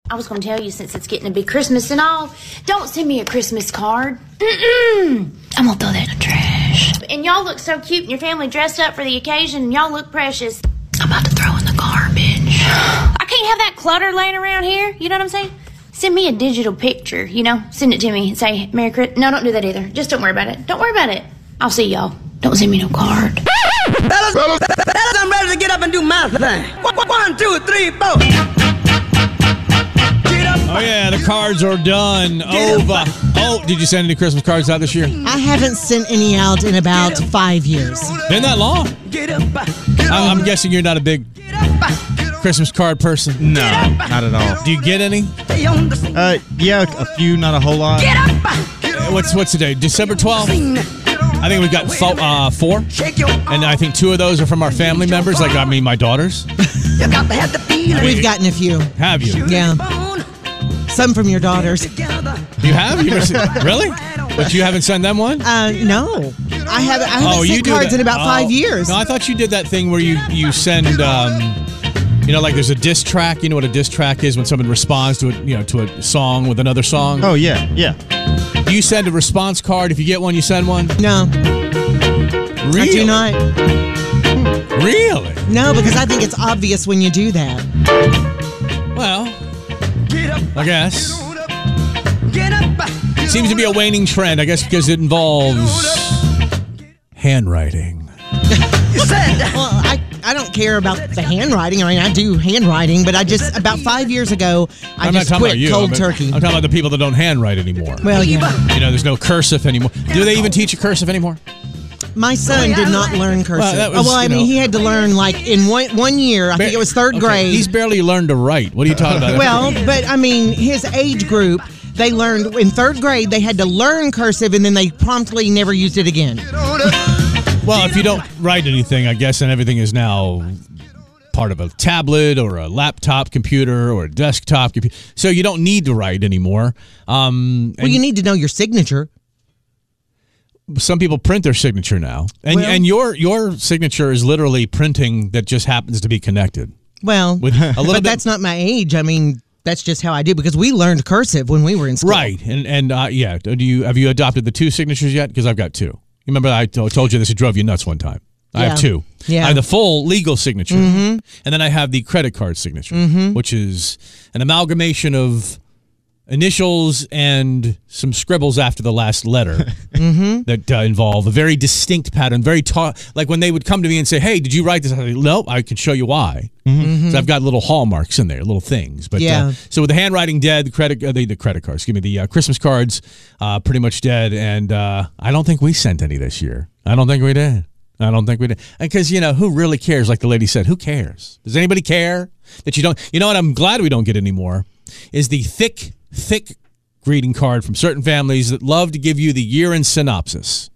I was going to tell you, since it's getting to be Christmas and all, don't send me a Christmas card. I'm going to throw that in the trash. And y'all look so cute and your family dressed up for the occasion and y'all look precious. I'm about to throw in the garbage. I can't have that clutter laying around here. You know what I'm saying? Send me a digital picture, Send it to me and say, Merry Christmas. No, don't do that either. Just don't worry about it. Don't worry about it. I'll see y'all. Don't send me no card. Fellas, I'm ready to get up and do my thing. 1, 2, 3, 4. Oh, yeah, the cards are done. Over. Oh, did you send any Christmas cards out this year? I haven't sent any out in about 5 years. Been that long? I'm guessing you're not a big Christmas card person. No, not at all. Do you get any? Yeah, a few, not a whole lot. What's today? December 12th? I think we've got 4. And I think 2 of those are from our family members, my daughters. We've gotten a few. Have you? Yeah. Some from your daughters. You have? Really? But you haven't sent them one? No. I haven't sent cards in about 5 years. No, I thought you did that thing where you send, there's a diss track. You know what a diss track is when someone responds to a song with another song? Oh, yeah. Do you send a response card? If you get one, you send one? No. Really? I do not. Really? No, because I think it's obvious when you do that. Well, I guess. Seems to be a waning trend, I guess, because it involves handwriting. Well, I don't care about the handwriting. I do handwriting, but about 5 years ago, I just quit cold turkey. I'm talking about the people that don't handwrite anymore. Well, yeah. There's no cursive anymore. Do they even teach you cursive anymore? My son did not learn cursive. He had to learn in one year. I think it was third grade. He's barely learned to write. What are you talking about? Well, but his age group, they learned in third grade. They had to learn cursive, and then they promptly never used it again. Well, if you don't write anything, I guess, and everything is now part of a tablet or a laptop computer or a desktop computer, so you don't need to write anymore. Well, you need to know your signature. Some people print their signature now, and your signature is literally printing that just happens to be connected. Well, but that's not my age. That's just how I do, because we learned cursive when we were in school. Right, and yeah. Have you adopted the 2 signatures yet? Because I've got 2. You remember I told you this? It drove you nuts one time. I have 2. Yeah. I have the full legal signature, and then I have the credit card signature, which is an amalgamation of initials and some scribbles after the last letter that involve a very distinct pattern. Like when they would come to me and say, "Hey, did you write this?" I say, "No, I can show you why." So I've got little hallmarks in there, little things. But so with the handwriting dead, the credit cards, the Christmas cards, pretty much dead, and I don't think we sent any this year. I don't think we did. Because, who really cares? Like the lady said, who cares? Does anybody care that you don't? You know what? I'm glad we don't get anymore is the thick greeting card from certain families that love to give you the year-end synopsis.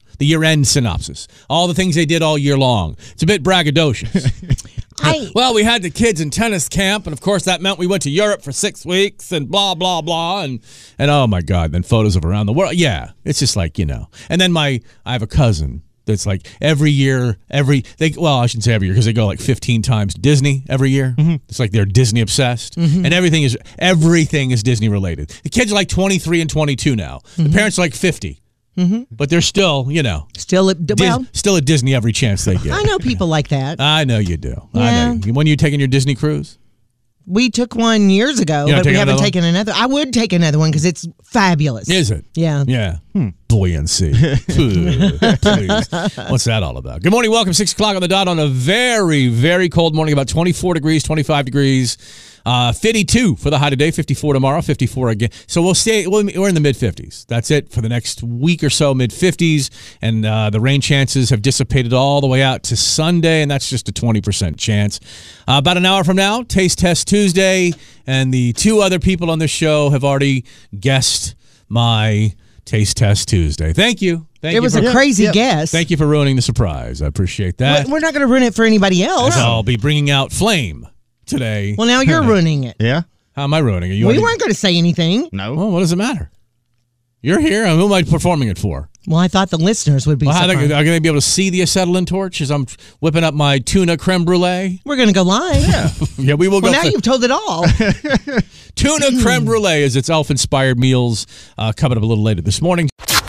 All the things they did all year long. It's a bit braggadocious. Well, we had the kids in tennis camp, and of course that meant we went to Europe for 6 weeks, and blah, blah, blah, and oh my God, then photos of around the world. Yeah, it's just like, And then I have a cousin that's like every year, I shouldn't say every year because they go like 15 times to Disney every year. It's like they're Disney obsessed, and everything is Disney related. The kids are like 23 and 22 now. The parents are like 50. But they're still, still at Disney every chance they get. I know people like that. I know you do. Yeah. I know. When are you taking your Disney cruise? We took one years ago, but we haven't taken another. I would take another one because it's fabulous. Is it? Yeah. Yeah. Buoyancy. Please. What's that all about? Good morning. Welcome. 6 o'clock on the dot on a very, very cold morning. About 24 degrees, 25 degrees. 52 for the high today, 54 tomorrow, 54 again. So we're in the mid-50s. That's it for the next week or so, mid-50s. And the rain chances have dissipated all the way out to Sunday, and that's just a 20% chance. About an hour from now, Taste Test Tuesday, and the 2 other people on this show have already guessed my Taste Test Tuesday. Thank you. It was a crazy guess. Thank you for ruining the surprise. I appreciate that. We're not going to ruin it for anybody else. I'll be bringing out Flame today. Well, now you're ruining it. Yeah? How am I ruining it? We weren't going to say anything. No. Well, what does it matter? You're here. Who am I performing it for? Well, I thought the listeners would be surprised. Are they be able to see the acetylene torch as I'm whipping up my tuna creme brulee? We're going to go live. Yeah. Yeah, we will go. Well, now you've told it all. Tuna creme brulee is its elf-inspired meals coming up a little later this morning.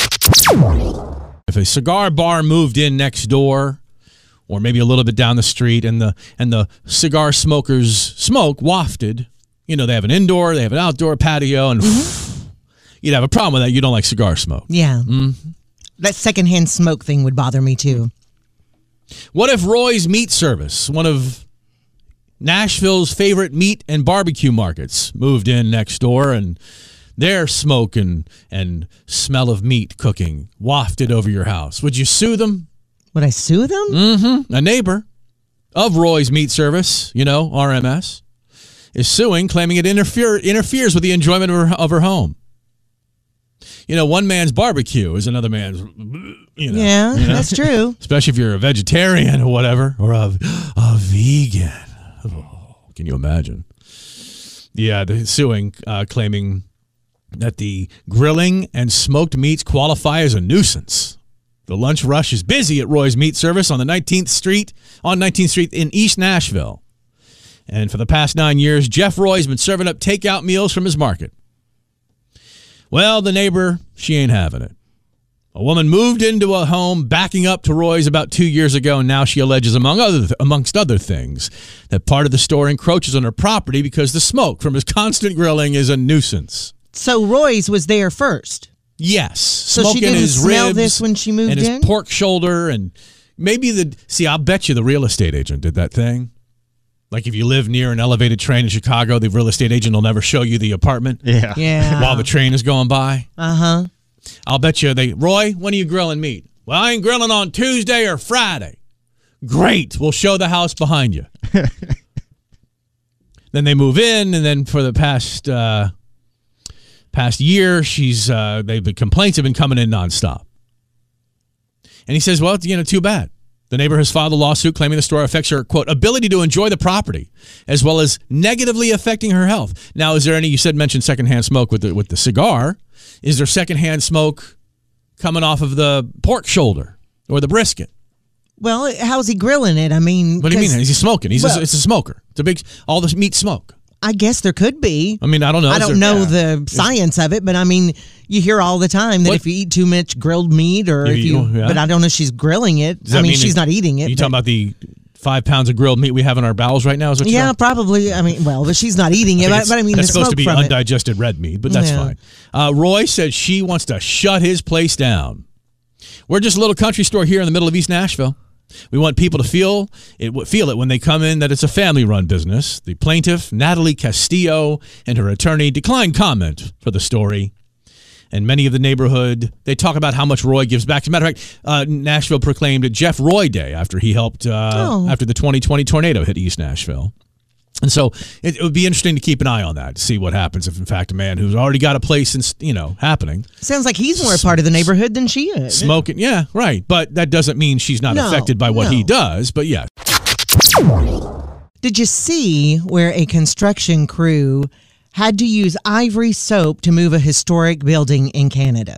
If a cigar bar moved in next door, or maybe a little bit down the street, and the cigar smokers' smoke wafted, they have an indoor, they have an outdoor patio, and you'd have a problem with that. You don't like cigar smoke. Yeah. Mm-hmm. That secondhand smoke thing would bother me too. What if Roy's Meat Service, one of Nashville's favorite meat and barbecue markets, moved in next door and their smoke and smell of meat cooking wafted over your house? Would you sue them? Would I sue them? Mm-hmm. A neighbor of Roy's Meat Service, RMS, is suing, claiming it interferes with the enjoyment of her home. One man's barbecue is another man's, Yeah, that's true. Especially if you're a vegetarian or whatever, or a vegan. Oh, can you imagine? Yeah, they're suing, claiming that the grilling and smoked meats qualify as a nuisance. The lunch rush is busy at Roy's Meat Service on 19th Street in East Nashville. And for the past 9 years, Jeff Roy's been serving up takeout meals from his market. Well, the neighbor, she ain't having it. A woman moved into a home backing up to Roy's about 2 years ago, and now she alleges, amongst other things, that part of the store encroaches on her property because the smoke from his constant grilling is a nuisance. So Roy's was there first? Yes. So she didn't smell this when she moved in? And his pork shoulder, and maybe I'll bet you the real estate agent did that thing. Like if you live near an elevated train in Chicago, the real estate agent will never show you the apartment. Yeah. While the train is going by. Uh-huh. I'll bet you Roy, when are you grilling meat? Well, I ain't grilling on Tuesday or Friday. Great. We'll show the house behind you. Then they move in, and then for the past year, the complaints have been coming in nonstop. And he says, well, too bad. The neighbor has filed a lawsuit claiming the store affects her, quote, ability to enjoy the property, as well as negatively affecting her health. Now, is there any, mentioned secondhand smoke with the cigar. Is there secondhand smoke coming off of the pork shoulder or the brisket? Well, how's he grilling it? I mean, what do you mean? Is he smoking? It's a smoker. It's all this meat smoke. I guess there could be. I mean, I don't know. I don't know the science of it, but I mean, you hear all the time that if you eat too much grilled meat, or but I don't know if she's grilling it. I mean, she's not eating it. You talking about the 5 pounds of grilled meat we have in our bowels right now? Is what yeah, probably. I mean, but she's not eating it. But I mean, that's the supposed to be from undigested red meat, but that's fine. Roy said she wants to shut his place down. We're just a little country store here in the middle of East Nashville. We want people to feel it when they come in that it's a family-run business. The plaintiff, Natalie Castillo, and her attorney declined comment for the story. And many of the neighborhood, they talk about how much Roy gives back. As a matter of fact, Nashville proclaimed Jeff Roy Day after he helped after the 2020 tornado hit East Nashville. And so it would be interesting to keep an eye on that, to see what happens if, in fact, a man who's already got a place, happening. Sounds like he's more a part of the neighborhood than she is. Smoking, yeah, right. But that doesn't mean she's not affected by what he does. But yeah. Did you see where a construction crew had to use ivory soap to move a historic building in Canada?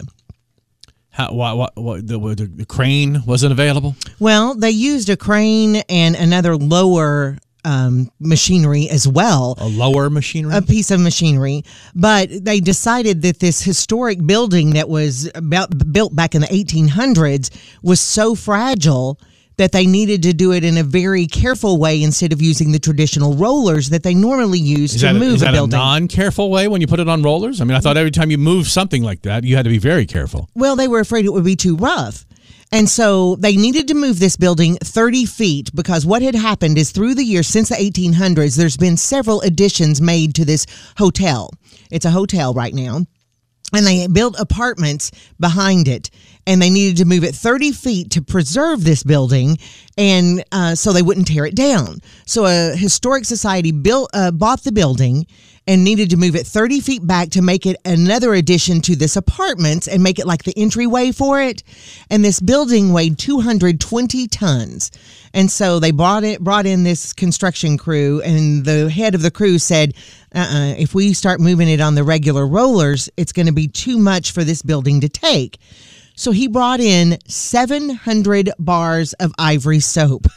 The crane wasn't available? Well, they used a crane and another lower machinery as well. A lower machinery? A piece of machinery. But they decided that this historic building that was built back in the 1800s was so fragile that they needed to do it in a very careful way instead of using the traditional rollers that they normally use to move a building. Is that a non-careful way when you put it on rollers? I mean, I thought every time you move something like that, you had to be very careful. Well, they were afraid it would be too rough. And so they needed to move this building 30 feet because what had happened is through the years since the 1800s, there's been several additions made to this hotel. It's a hotel right now. And they built apartments behind it. And they needed to move it 30 feet to preserve this building, and so they wouldn't tear it down. So a historic society bought the building, and needed to move it 30 feet back to make it another addition to this apartment and make it like the entryway for it. And this building weighed 220 tons. And so they brought in this construction crew, and the head of the crew said, if we start moving it on the regular rollers, it's going to be too much for this building to take. So he brought in 700 bars of Ivory soap.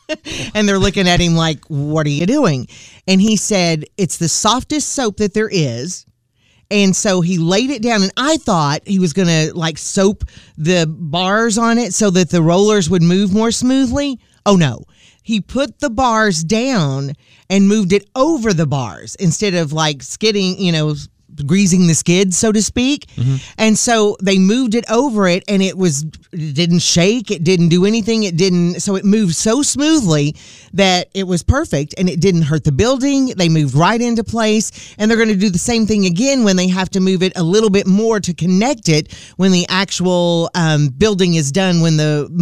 And they're looking at him like, what are you doing? And he said, it's the softest soap that there is. And so he laid it down, and I thought he was going to like soap the bars on it so that the rollers would move more smoothly. Oh, no. He put the bars down and moved it over the bars instead of like skidding, greasing the skids, so to speak. Mm-hmm. And so they moved it over it, and it didn't shake. It didn't do anything. So it moved so smoothly that it was perfect, and it didn't hurt the building. They moved right into place, and they're going to do the same thing again when they have to move it a little bit more to connect it when the actual building is done, when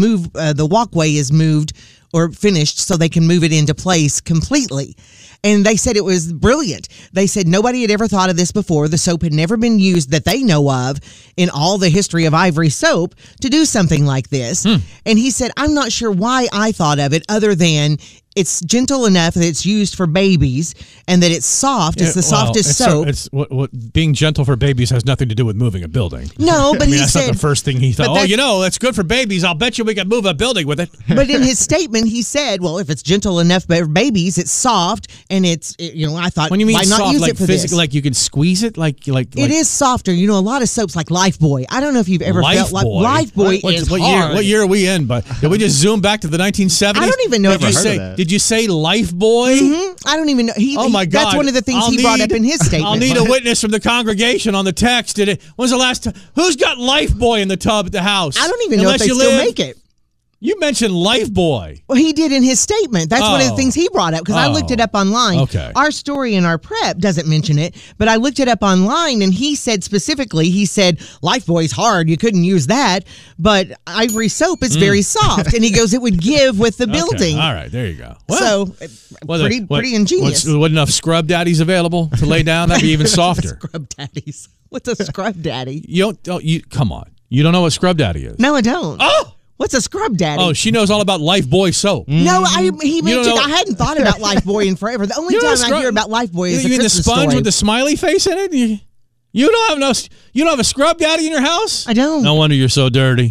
the walkway is moved or finished, so they can move it into place completely. And they said it was brilliant. They said nobody had ever thought of this before. The soap had never been used that they know of in all the history of Ivory soap to do something like this. And he said, I'm not sure why I thought of it other than it's gentle enough that it's used for babies and that it's soft. It's the softest soap. What being gentle for babies has nothing to do with moving a building. No, but he that's said, not the first thing he thought. That's good for babies. I'll bet you we can move a building with it. But in his statement, he said, well, if it's gentle enough for babies, it's soft, and I thought, when you mean why not soft, use like it for physically, this? like you can squeeze it, like it is softer. A lot of soaps like Lifebuoy. I don't know if you've ever felt like Lifebuoy is hard. What year are we in? But did we just zoom back to the 1970s? I don't even know. Did you say Lifebuoy? Mm-hmm. I don't even know. Oh my God! That's one of the things he brought up in his statement. I'll need a witness from the congregation on the text. When's the last time? Who's got Lifebuoy in the tub at the house? I don't even know if they still make it. You mentioned Lifebuoy. Well, he did in his statement. That's one of the things he brought up because I looked it up online. Okay. Our story in our prep doesn't mention it, but I looked it up online, and he said specifically, Lifebuoy's hard. You couldn't use that, but Ivory soap is very soft. And he goes, it would give with the building. All right, there you go. Well, pretty ingenious. What enough scrub daddies available to lay down? That'd be even softer. Scrub daddies. What's a scrub daddy? Come on. You don't know what scrub daddy is? No, I don't. Oh! What's a scrub daddy? Oh, she knows all about Lifebuoy soap. No, he mentioned I hadn't thought about Lifebuoy in forever. The only time I hear about Lifebuoy is you mean the sponge story. with the smiley face in it? You don't have a scrub daddy in your house? I don't. No wonder you're so dirty.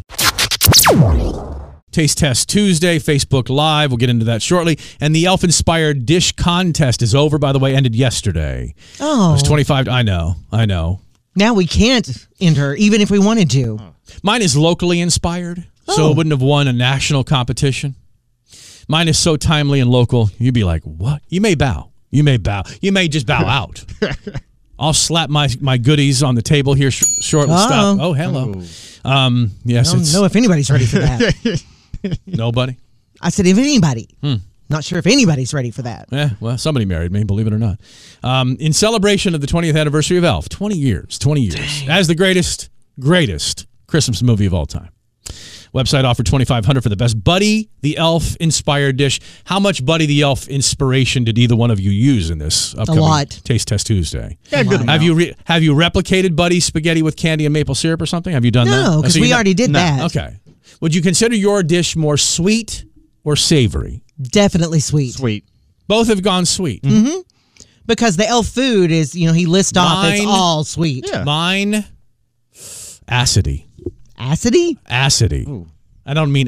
Taste Test Tuesday, Facebook Live. We'll get into that shortly. And the elf-inspired dish contest is over, by the way, ended yesterday. Oh. It was 25. I know. Now we can't enter, even if we wanted to. Mine is locally inspired, so it wouldn't have won a national competition. Mine is so timely and local, you'd be like, what? You may bow. You may just bow out. I'll slap my goodies on the table here shortly. Stop. Oh, hello. Yes, I don't know if anybody's ready for that. Nobody? I said, if anybody. Not sure if anybody's ready for that. Yeah, well, somebody married me, believe it or not. In celebration of the 20th anniversary of Elf, 20 years, Dang. As the greatest Christmas movie of all time. Website offered $2,500 for the best Buddy the Elf inspired dish. How much Buddy the Elf inspiration did either one of you use in this upcoming Taste Test Tuesday? Yeah, good amount. Have you replicated Buddy spaghetti with candy and maple syrup or something? Have you done that? No, because we already did that. Okay. Would you consider your dish more sweet or savory? Definitely sweet. Sweet. Both have gone sweet. Mm-hmm. Because the elf food is, he lists off, it's all sweet. Yeah. Mine, acidy. Acidy? Acidy. Ooh. I don't mean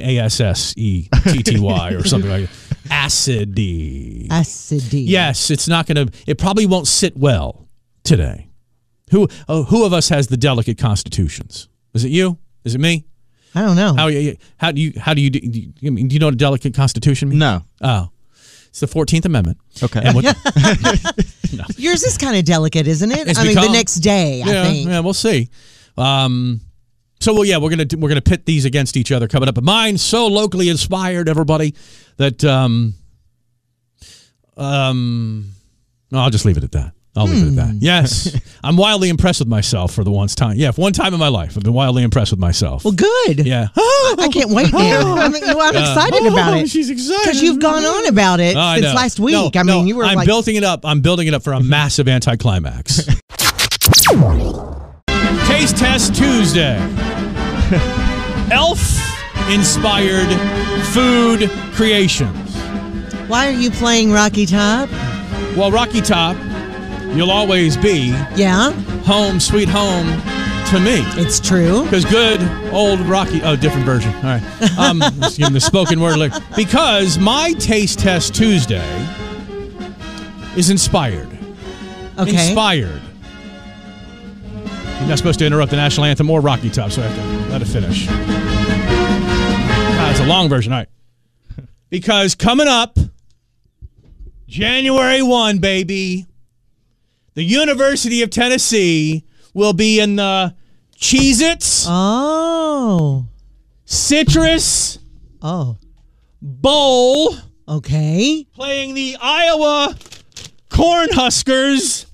ASSETTY or something like that. Acidy. Acidy. Yes, it probably won't sit well today. Who of us has the delicate constitutions? Is it you? Is it me? I don't know. How do you do you know what a delicate constitution means? No. Oh. It's the 14th Amendment. Okay. And no. Yours is kind of delicate, isn't it? It's the next day, I think. Yeah, we'll see. We're gonna pit these against each other coming up. But mine's so locally inspired, everybody, that I'll just leave it at that. I'll leave it at that. Yes, I'm wildly impressed with myself for the one time. Yeah, for one time in my life, I've been wildly impressed with myself. Well, good. Yeah. I can't wait now. I'm excited about it. She's excited. Because you've gone on about it I since know. last week. No, you were I'm like... building it up. I'm building it up for a massive anticlimax. Taste Test Tuesday. Elf-inspired food creations. Why are you playing Rocky Top? Well, Rocky Top, you'll always be Yeah, home, sweet home to me. it's true. Because good old Rocky... Oh, different version. All right. Just give him the spoken word lyric. Because my Taste Test Tuesday is inspired. Okay. Inspired. You're not supposed to interrupt the national anthem or Rocky Top, so I have to let it finish. It's a long version. All right. Because coming up, January 1, baby, the University of Tennessee will be in the Cheez-Its Oh. Citrus Bowl Okay. playing the Iowa Cornhuskers.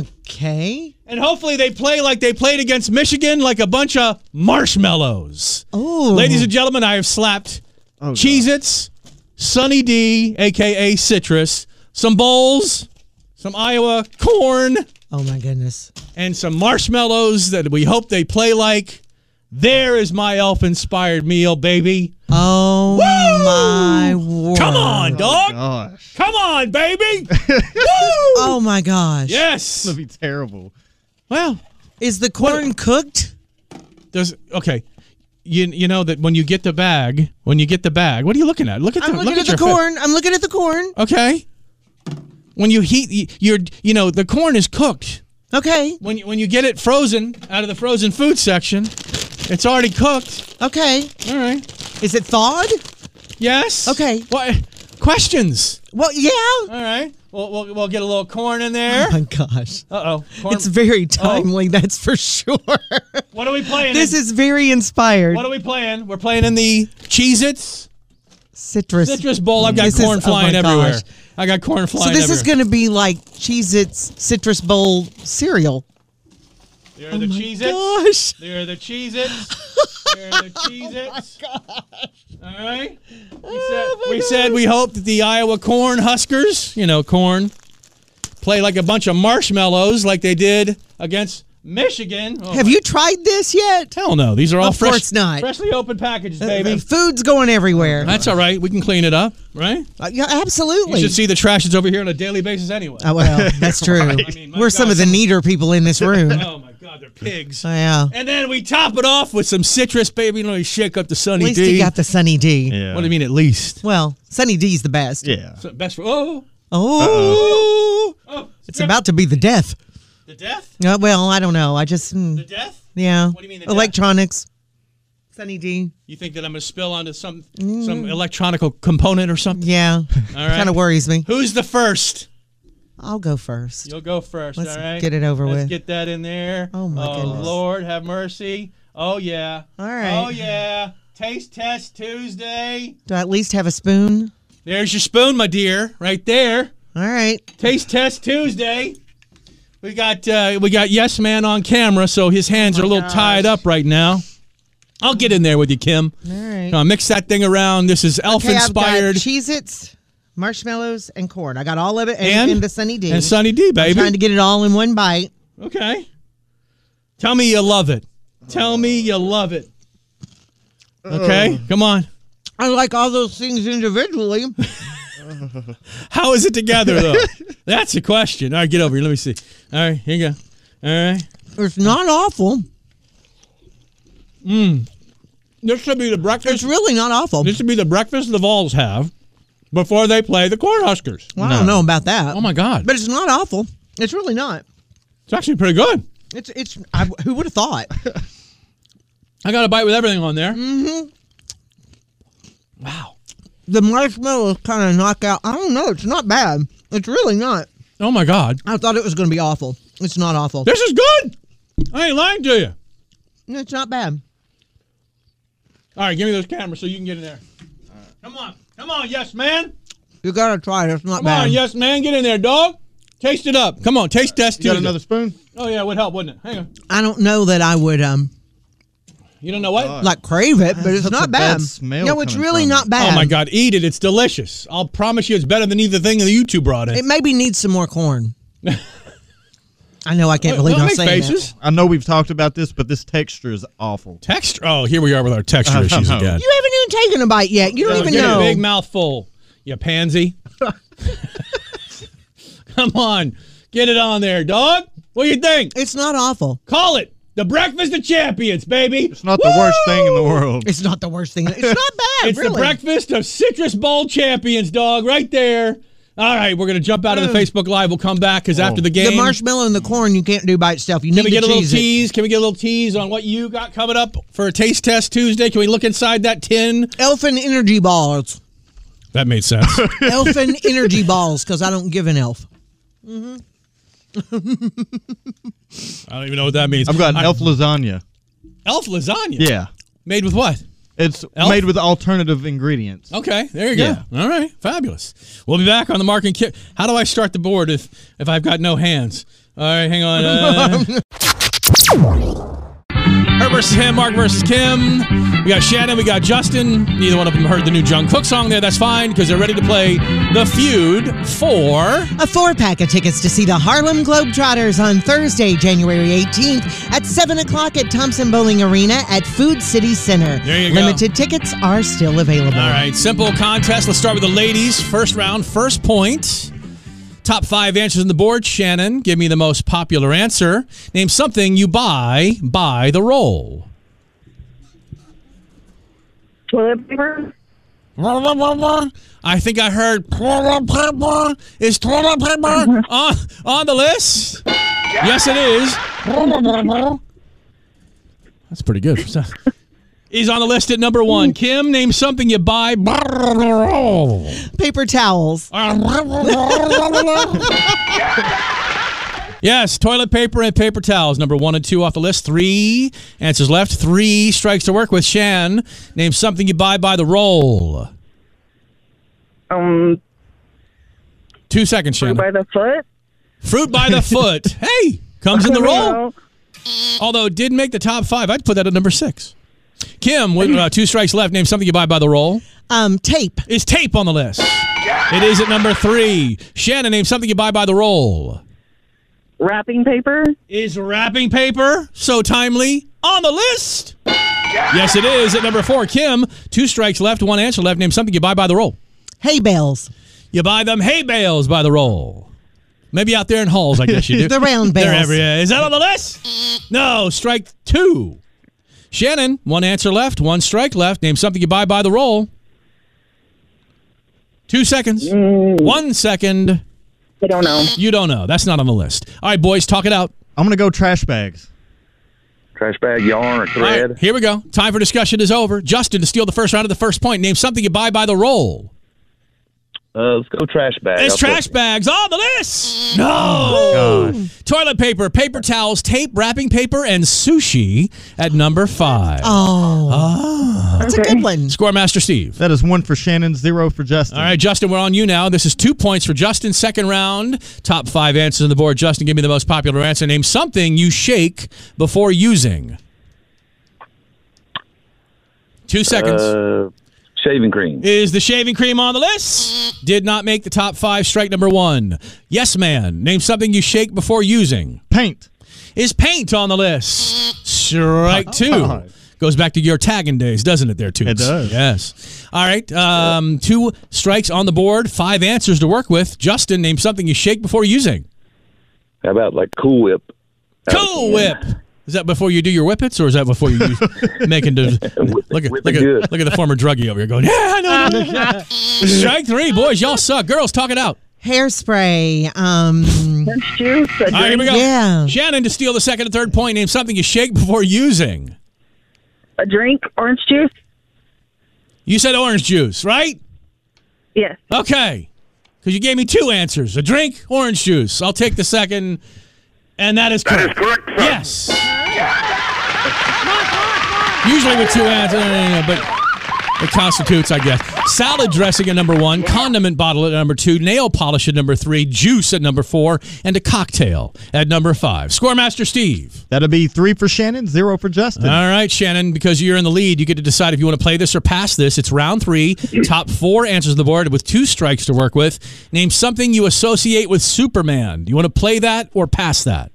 Okay. And hopefully they play like they played against Michigan, like a bunch of marshmallows. Oh. Ladies and gentlemen, I have slapped Cheez-Its, Sunny D, a.k.a. Citrus, some bowls, some Iowa corn, Oh, my goodness. and some marshmallows that we hope they play like. There is my elf-inspired meal, baby. Oh, Woo! my word. Come on, dog. Gosh. Come on, baby. Woo! Oh, my gosh. Yes. That'd be terrible. Well, Is the corn cooked? okay. You know that when you get the bag, what are you looking at? Look at I'm the looking at the corn. I'm looking at the corn. Okay. When you heat the corn is cooked. Okay. When you get it frozen out of the frozen food section, it's already cooked. Okay. All right. Is it thawed? Yes. Okay. What questions? Well, yeah. All right. We'll get a little corn in there. Oh, my gosh. Uh-oh. Corn. It's very timely, that's for sure. What are we playing? This is very inspired. What are we playing? We're playing in the Cheez-Its Citrus Bowl. I've got This corn is- oh flying my everywhere. gosh. I got corn So flying this everywhere. is going to be like Cheez-Its Citrus Bowl cereal. There are the Cheez-Its. Gosh. There are the Cheez-Its. There are the Cheez-Its. All right. We said we hope that the Iowa Corn Huskers, corn, play like a bunch of marshmallows like they did against Michigan. Oh, Have you tried this yet? hell no. These are all Of course not. freshly opened packages, baby. Food's going everywhere. That's all right. We can clean it up, right? Yeah, absolutely. You should see the trash that's over here on a daily basis anyway. Oh, well, that's true. I mean, my We're some God, of the neater people in this room. Oh my God, they're pigs. Yeah. And then we top it off with some citrus, baby. We shake up the Sunny At least D. you got the Sunny D. Yeah. What do you mean at least? Well, Sunny D's the best. Yeah. So best for Oh, it's about about to be the death. the death. Well, I don't know. I just, The death. yeah. What do you mean the death? Electronics. Sunny D. You think that I'm gonna spill onto some electronical component or something? Yeah. All right. Kind of worries me. Who's the first? I'll go first. You'll go first. Let's all right. get it over Let's with. get that in there. Oh, my goodness. Lord, have mercy. Oh yeah. All right. Oh yeah. Taste Test Tuesday. Do I at least have a spoon? There's your spoon, my dear, right there. All right. Taste Test Tuesday. We got Yes Man on camera, so his hands are a little tied up right now. I'll get in there with you, Kim. All right. Mix that thing around. This is elf-inspired. Okay, I've got Cheez-Its, marshmallows, and corn. I got all of it and the Sunny D. And Sunny D, I'm baby. trying to get it all in one bite. Okay. Tell me you love it. Tell me you love it. Okay, come on. I like all those things individually. How is it together, though? That's the question. All right, get over here. Let me see. All right, here you go. All right. It's not awful. This should be the breakfast. It's really not awful. This should be the breakfast the Vols have before they play the Cornhuskers. Well, I don't know about that. Oh, my God. But it's not awful. It's really not. It's actually pretty good. Who would have thought? I got a bite with everything on there. Mm-hmm. Wow. The marshmallows kind of knock out. I don't know. It's not bad. It's really not. Oh, my God. I thought it was going to be awful. It's not awful. This is good. I ain't lying to you. It's not bad. All right, give me those cameras so you can get in there. Come on. Come on, yes, man. You got to try it. It's not Come bad. on, yes, man. Get in there, dog. Taste it up. Come on, taste test You got Tuesday. another spoon? Oh, yeah, it would help, wouldn't it? Hang on. I don't know that I would You don't know what? like crave it, but it's Such not a bad bad. smell No, it's coming really from not it. bad. Oh, my God. Eat it. It's delicious. I'll promise you it's better than either thing that you two brought in. It maybe needs some more corn. I know I can't believe Don't I'm make saying faces. I know we've talked about this, but this texture is awful. Texture. Oh, here we are with our texture issues know. again. that. You haven't even taken a bite yet. You don't even Get know. a big mouthful, you pansy. Come on. Get it on there, dog. What do you think? It's not awful. Call it the breakfast of champions, baby. It's not the worst thing in the world. It's not the worst thing. It's not bad, It's really. the breakfast of Citrus Bowl champions, dog, right there. All right, we're going to jump out of the Facebook Live. We'll come back because after the game. The marshmallow and the corn you can't do by itself. You Can we need get to a little cheese it. tease? Can we get a little tease on what you got coming up for a taste test Tuesday? Can we look inside that tin? Elfin energy balls. That made sense. Elfin energy balls, because I don't give an elf. I don't even know what that means. I've got an elf lasagna. Elf lasagna? Yeah. Made with what? It's Elf? made with alternative ingredients. Okay, there you Yeah. go. All right, fabulous. We'll be back on the Mark and Kim. How do I start the board if I've got no hands? All right, hang on. Her versus him, Mark versus Kim. We got Shannon, we got Justin. Neither one of them heard the new Jungkook song there. That's fine because they're ready to play The Feud for... A 4-pack of tickets to see the Harlem Globetrotters on Thursday, January 18th at 7 o'clock at Thompson Bowling Arena at Food City Center. There you go. Limited tickets are still available. All right, simple contest. Let's start with the ladies. First round, first point. Top 5 answers on the board. Shannon, give me the most popular answer. Name something you buy by the roll. Toilet paper? I think I heard is toilet paper on the list? Yes, it is. That's pretty good. He's on the list at number 1. Kim, name something you buy by the roll. Paper towels. Yes, toilet paper and paper towels. Number 1 and 2 off the list. 3 answers left. 3 strikes to work with. Shan, name something you buy by the roll. 2 seconds, Shan. By the foot? Fruit by the foot. Hey, comes in the roll. No. Although it did make the top 5. I'd put that at number 6. Kim, with 2 strikes left, name something you buy by the roll. Tape. Is tape on the list? It is at number 3. Shannon, name something you buy by the roll. Wrapping paper? Is wrapping paper so timely on the list? Yes, it is at number 4. Kim, 2 strikes left, 1 answer left. Name something you buy by the roll. Hay bales. You buy them hay bales by the roll. Maybe out there in halls, I guess you do. The round They're bales. everywhere. Is that on the list? No, strike 2. Shannon, 1 answer left, 1 strike left. Name something you buy by the roll. 2 seconds. 1 second. I don't know. You don't know. That's not on the list. All right, boys, talk it out. I'm going to go trash bags. Trash bag, yarn, or All thread. right, here we go. Time for discussion is over. Justin, to steal the first round of the first point, name something you buy by the roll. Let's go trash bag. It's I'll trash put- bags on the list. No. Toilet paper, paper towels, tape, wrapping paper, and sushi at number 5. That's a good one. Scoremaster Steve. That is 1 for Shannon, 0 for Justin. All right, Justin, we're on you now. This is 2 points for Justin. Second round. Top 5 answers on the board. Justin, give me the most popular answer. Name something you shake before using. 2 seconds. Shaving cream. Is the shaving cream on the list? Did not make the top 5. Strike number 1. Yes, man. Name something you shake before using. Paint. Is paint on the list? Strike 2. Goes back to your tagging days, doesn't it there, Toots? It does. Yes. All right. 2 strikes on the board. 5 answers to work with. Justin, name something you shake before using. How about like Cool Whip? Cool Whip. Is that before you do your whippets, or is that before you making look at the former druggie over here going, yeah, I know. Strike 3, boys. Y'all suck. Girls, talk it out. Hairspray. Orange juice? All right, here we go. Yeah. Shannon, to steal the second and third point, name something you shake before using. A drink? Orange juice? You said orange juice, right? Yes. Okay. Because you gave me 2 answers. A drink, orange juice. I'll take the second, and that is correct. That is correct, sir. Yes. Usually with 2 answers, but It constitutes, I guess. Salad dressing at number 1, condiment bottle at number 2, nail polish at number 3, juice at number 4, and a cocktail at number 5. Scoremaster Steve. That'll be 3 for Shannon, 0 for Justin. All right, Shannon, because you're in the lead, you get to decide if you want to play this or pass this. It's round 3. Top 4 answers on the board with 2 strikes to work with. Name something you associate with Superman. Do you want to play that or pass that?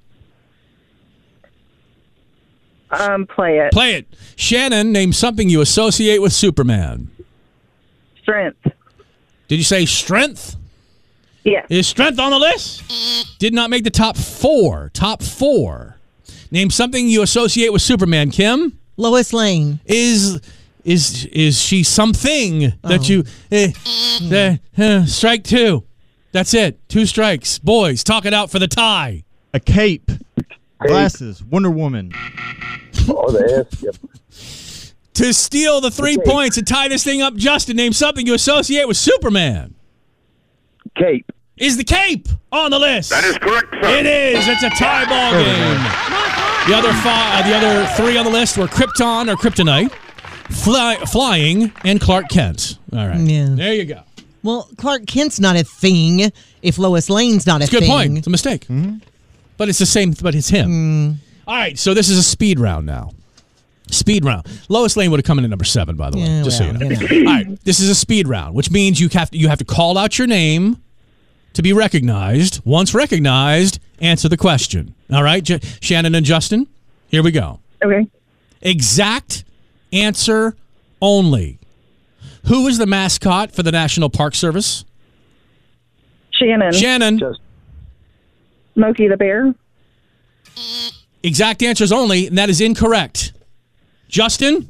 Play it. Play it. Shannon, name something you associate with Superman. Strength. Did you say strength? Yes. Is strength on the list? Did not make the top 4. Top 4. Name something you associate with Superman. Kim? Lois Lane. Is she something that you... strike 2. That's it. 2 strikes. Boys, talk it out for the tie. A cape. Glasses. Wonder Woman. Oh, the S. Yep. To steal the 3 points and tie this thing up, Justin, name something you associate with Superman. Cape. Is the cape on the list? That is correct, sir. It is. It's a tie ball game. The other 3 on the list were Krypton or Kryptonite, Flying, and Clark Kent. All right. Yeah. There you go. Well, Clark Kent's not a thing if Lois Lane's not a thing. Good point. It's a mistake. Mm-hmm. But it's the same, but it's him. All right, so this is a speed round now. Speed round. Lois Lane would have come in at number 7, by the way, Yeah, just well, so you know. you know. All right, this is a speed round, which means you have to call out your name to be recognized. Once recognized, answer the question. All right, Shannon and Justin, here we go. Okay. Exact answer only. Who is the mascot for the National Park Service? Shannon. Shannon. Smokey the Bear. Exact answers only, and that is incorrect. Justin?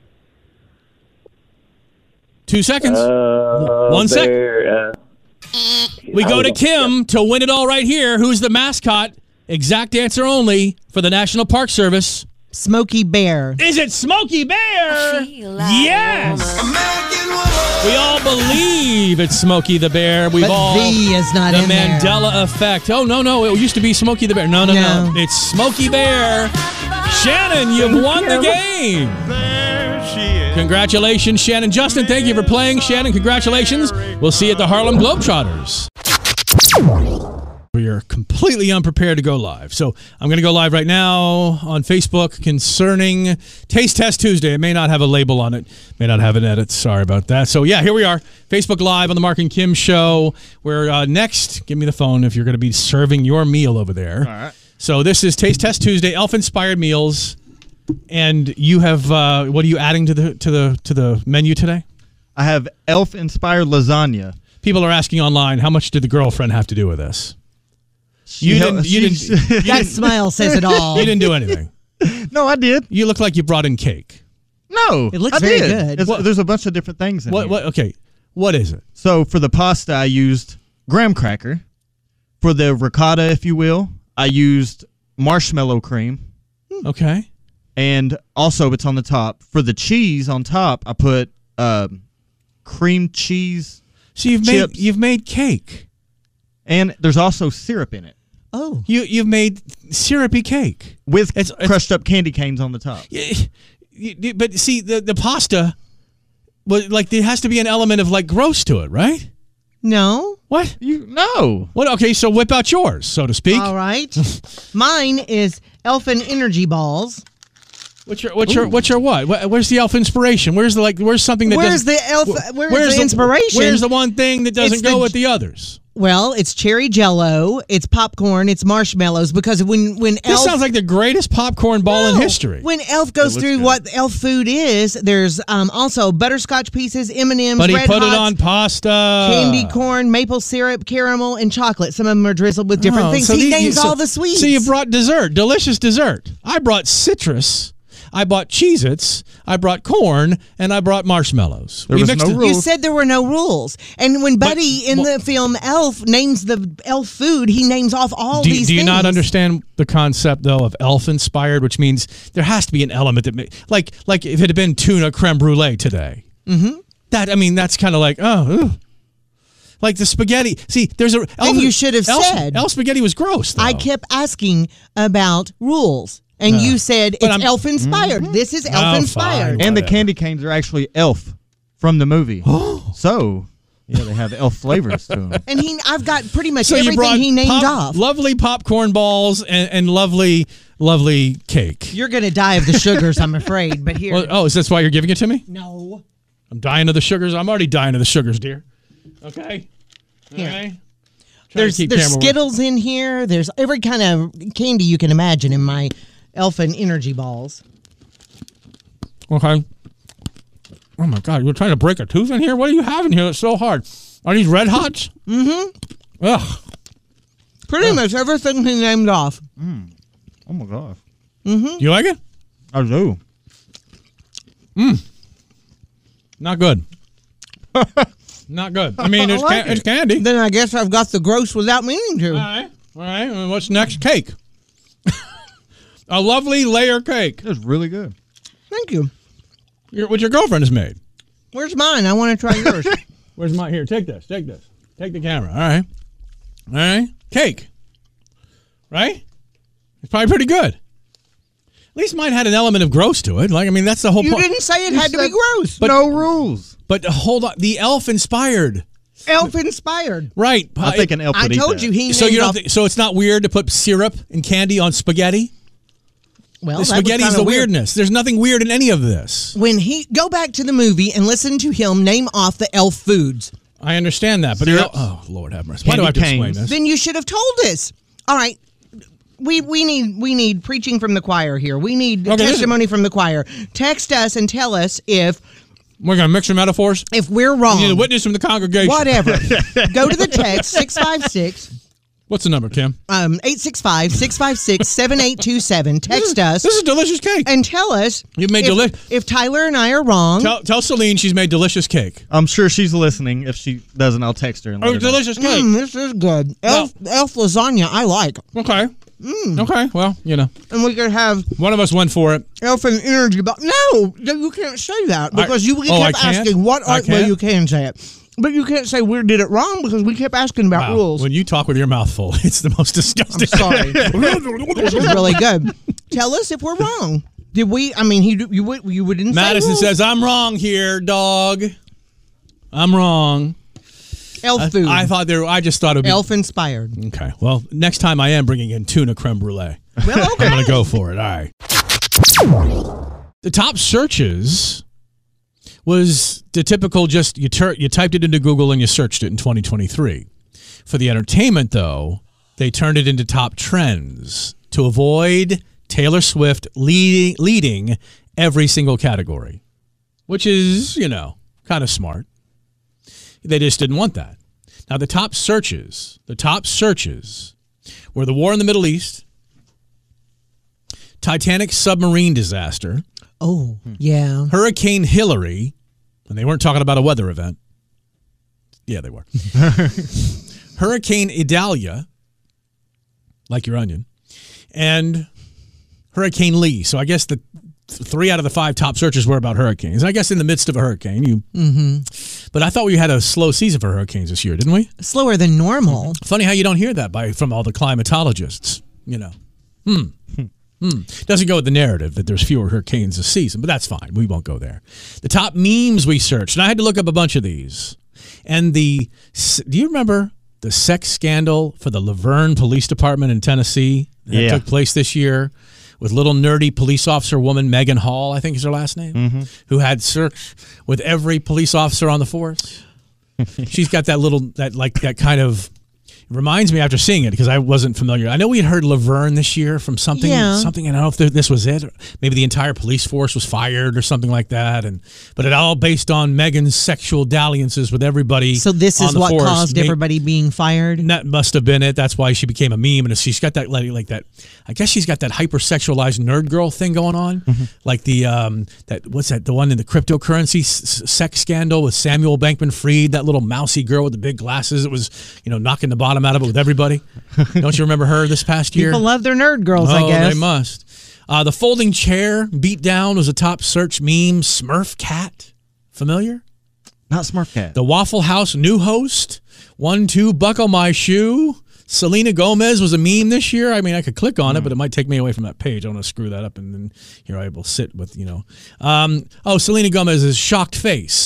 2 seconds. 1 second. We go to Kim to win it all right here. Who's the mascot? Exact answer only for the National Park Service. Smokey Bear. Is it Smokey Bear? Yes. We all believe it's Smokey the Bear. We've But all the is not the in there. Mandela effect. Oh no, it used to be Smokey the Bear. No. It's Smokey Bear. Shannon, you've won the game. There she is. Congratulations, Shannon. Justin, thank you for playing. Shannon, congratulations. We'll see you at the Harlem Globetrotters. We are completely unprepared to go live. So I'm going to go live right now on Facebook concerning Taste Test Tuesday. It may not have a label on it. May not have an edit. Sorry about that. So yeah, here we are. Facebook Live on the Mark and Kim Show. We're next. Give me the phone if you're going to be serving your meal over there. All right. So this is Taste Test Tuesday, elf-inspired meals. And you have, what are you adding to the menu today? I have elf-inspired lasagna. People are asking online, how much did the girlfriend have to do with this? You didn't. That smile says it all. You didn't do anything. No, I did. You look like you brought in cake. No, It looks I very did. good. There's a bunch of different things in here. Okay. What is it? So for the pasta, I used graham cracker. For the ricotta, if you will, I used marshmallow cream. Okay. And also, it's on the top. For the cheese on top, I put cream cheese. So chips. you've made cake. And there's also syrup in it Oh. You've made syrupy cake. with It's- crushed up candy canes on the top. But see, the pasta, like there has to be an element of like gross to it, right? No. What? No. What? Okay, so whip out yours, so to speak. All right. Mine is Elfin Energy Balls. What's your what? Where's the elf inspiration? Where's something that Where's doesn't- the elf? Where's the inspiration? Where's the one thing that doesn't It's go the- with the others? Well, it's cherry jello, it's popcorn, it's marshmallows. Because when This Elf sounds like the greatest popcorn ball in No. history. When Elf goes looks through good. what Elf food is, there's also butterscotch pieces, M&Ms, But he Red put it Hots, on pasta. candy corn, maple syrup, caramel, and chocolate. Some of them are drizzled with different Oh, things. so He the- names so- all the sweets. So you brought dessert, delicious dessert. I brought citrus. I bought Cheez-Its. I brought corn, and I brought marshmallows. There We was mixed no it- rule. You said there were no rules. And when Buddy in the film Elf names the Elf food, he names off all Do, these do you things. not understand the concept though of elf-inspired, which means there has to be an element that, like if it had been tuna creme brulee today. Mm-hmm. That's kind of like like the spaghetti. See, there's a. Then you should have said. elf spaghetti was gross. Though. I kept asking about rules. And you said But it's I'm- elf-inspired. This is elf-inspired. fine. And the Whatever. candy canes are actually elf from the movie. So, yeah, they have elf flavors to them. And I've got pretty much So you everything brought he named off. lovely popcorn balls and lovely cake. You're going to die of the sugars, I'm afraid. But here. Well, is that why you're giving it to me? No. I'm dying of the sugars. I'm already dying of the sugars, dear. Okay. Here. Okay. There's Skittles in here. There's every kind of candy you can imagine in my Elfin energy balls. Okay. Oh my God! You're trying to break a tooth in here? What do you have in here that's so hard? Are these Red Hots? Mm-hmm. Ugh. Pretty much everything he named off. Oh my gosh. Do you like it? I do. Not good. Not good. I mean, it's candy. Then I guess I've got the gross without meaning to. All right. And what's next? Cake. A lovely layer cake. It's really good. Thank you. What your girlfriend has made. Where's mine? I want to try yours. Where's mine? Here, take this. Take the camera. All right. Cake. Right? It's probably pretty good. At least mine had an element of gross to it. Like, I mean, that's the whole You point. didn't say it had to be gross. But- No rules. But hold on. The elf inspired. Elf inspired. Right. I think an elf I would eat told that. you he So named you don't off. think, so it's not weird to put syrup and candy on spaghetti? Well, The that was spaghetti's kinda the weird. weirdness. There's nothing weird in any of this. When he go back to the movie and listen to him name off the elf foods, I understand that, but Syrups. oh Lord have mercy. Why do I have to Candy explain canes. this? then you should have told us. All right. We need preaching from the choir here. We need Okay, testimony from the choir. Text us and tell us if We're gonna mix your metaphors. we're wrong. You need a witness from the congregation. Whatever. Go to the text 656 What's the number, Kim? 865-656-7827. Text us This is delicious cake. and tell us You've made if Tyler and I are wrong. Tell Celine she's made delicious cake. I'm sure she's listening. If she doesn't, I'll text her. And let Oh, her know. delicious cake. This is good. Elf lasagna I like. Okay. Okay. Well, And we could have one of us went for it. Elfin energy. But no, you can't say that because you I kept can't? asking what I are. Well, can't? you can say it, but you can't say we did it wrong because we kept asking about Wow. rules. When you talk with your mouth full, it's the most disgusting. Sorry, this is really good. Tell us if we're wrong. Did we? I mean, you wouldn't. Madison say rules? says, I'm wrong here, dog. I'm wrong. elf food. I just thought it would be. elf inspired. Okay. Well, next time I am bringing in tuna creme brulee. Well, okay. I'm going to go for it. All right. The top searches was the typical just you typed it into Google and you searched it in 2023. For the entertainment, though, they turned it into top trends to avoid Taylor Swift leading every single category, which is, kind of smart. They just didn't want that. Now, the top searches were the war in the Middle East, Titanic submarine disaster, Oh, yeah. Hurricane Hillary, and they weren't talking about a weather event. Yeah, they were. Hurricane Idalia, like your onion, and Hurricane Lee. So I guess the 3 out of the 5 top searches were about hurricanes. I guess in the midst of a hurricane, But I thought we had a slow season for hurricanes this year, didn't we? Slower than normal. Funny how you don't hear that from all the climatologists. Doesn't go with the narrative that there's fewer hurricanes this season, but that's fine. We won't go there. The top memes we searched, and I had to look up a bunch of these. And do you remember the sex scandal for the Laverne Police Department in Tennessee that took place this year with little nerdy police officer woman, Megan Hall, I think is her last name, who had sex with every police officer on the force? She's got that kind of. It reminds me after seeing it because I wasn't familiar. I know we had heard Laverne this year from something, and I don't know if this was it. Or maybe the entire police force was fired or something like that. But it all based on Megan's sexual dalliances with everybody. So this on is the what force. caused everybody being fired? And that must have been it. That's why she became a meme. And she's got that like that. I guess she's got that hypersexualized nerd girl thing going on, like the what's that? The one in the cryptocurrency sex scandal with Samuel Bankman-Fried, that little mousy girl with the big glasses that was knocking the bottom out of it with everybody. Don't you remember her this past year? People love their nerd girls, I guess. They must. The folding chair beat down was a top search meme. Smurf cat, familiar? Not Smurf cat. The Waffle House new host. 1, 2, buckle my shoe. Selena Gomez was a meme this year. I mean, I could click on it, but it might take me away from that page. I want to screw that up, and then here I will sit with, Selena Gomez's shocked face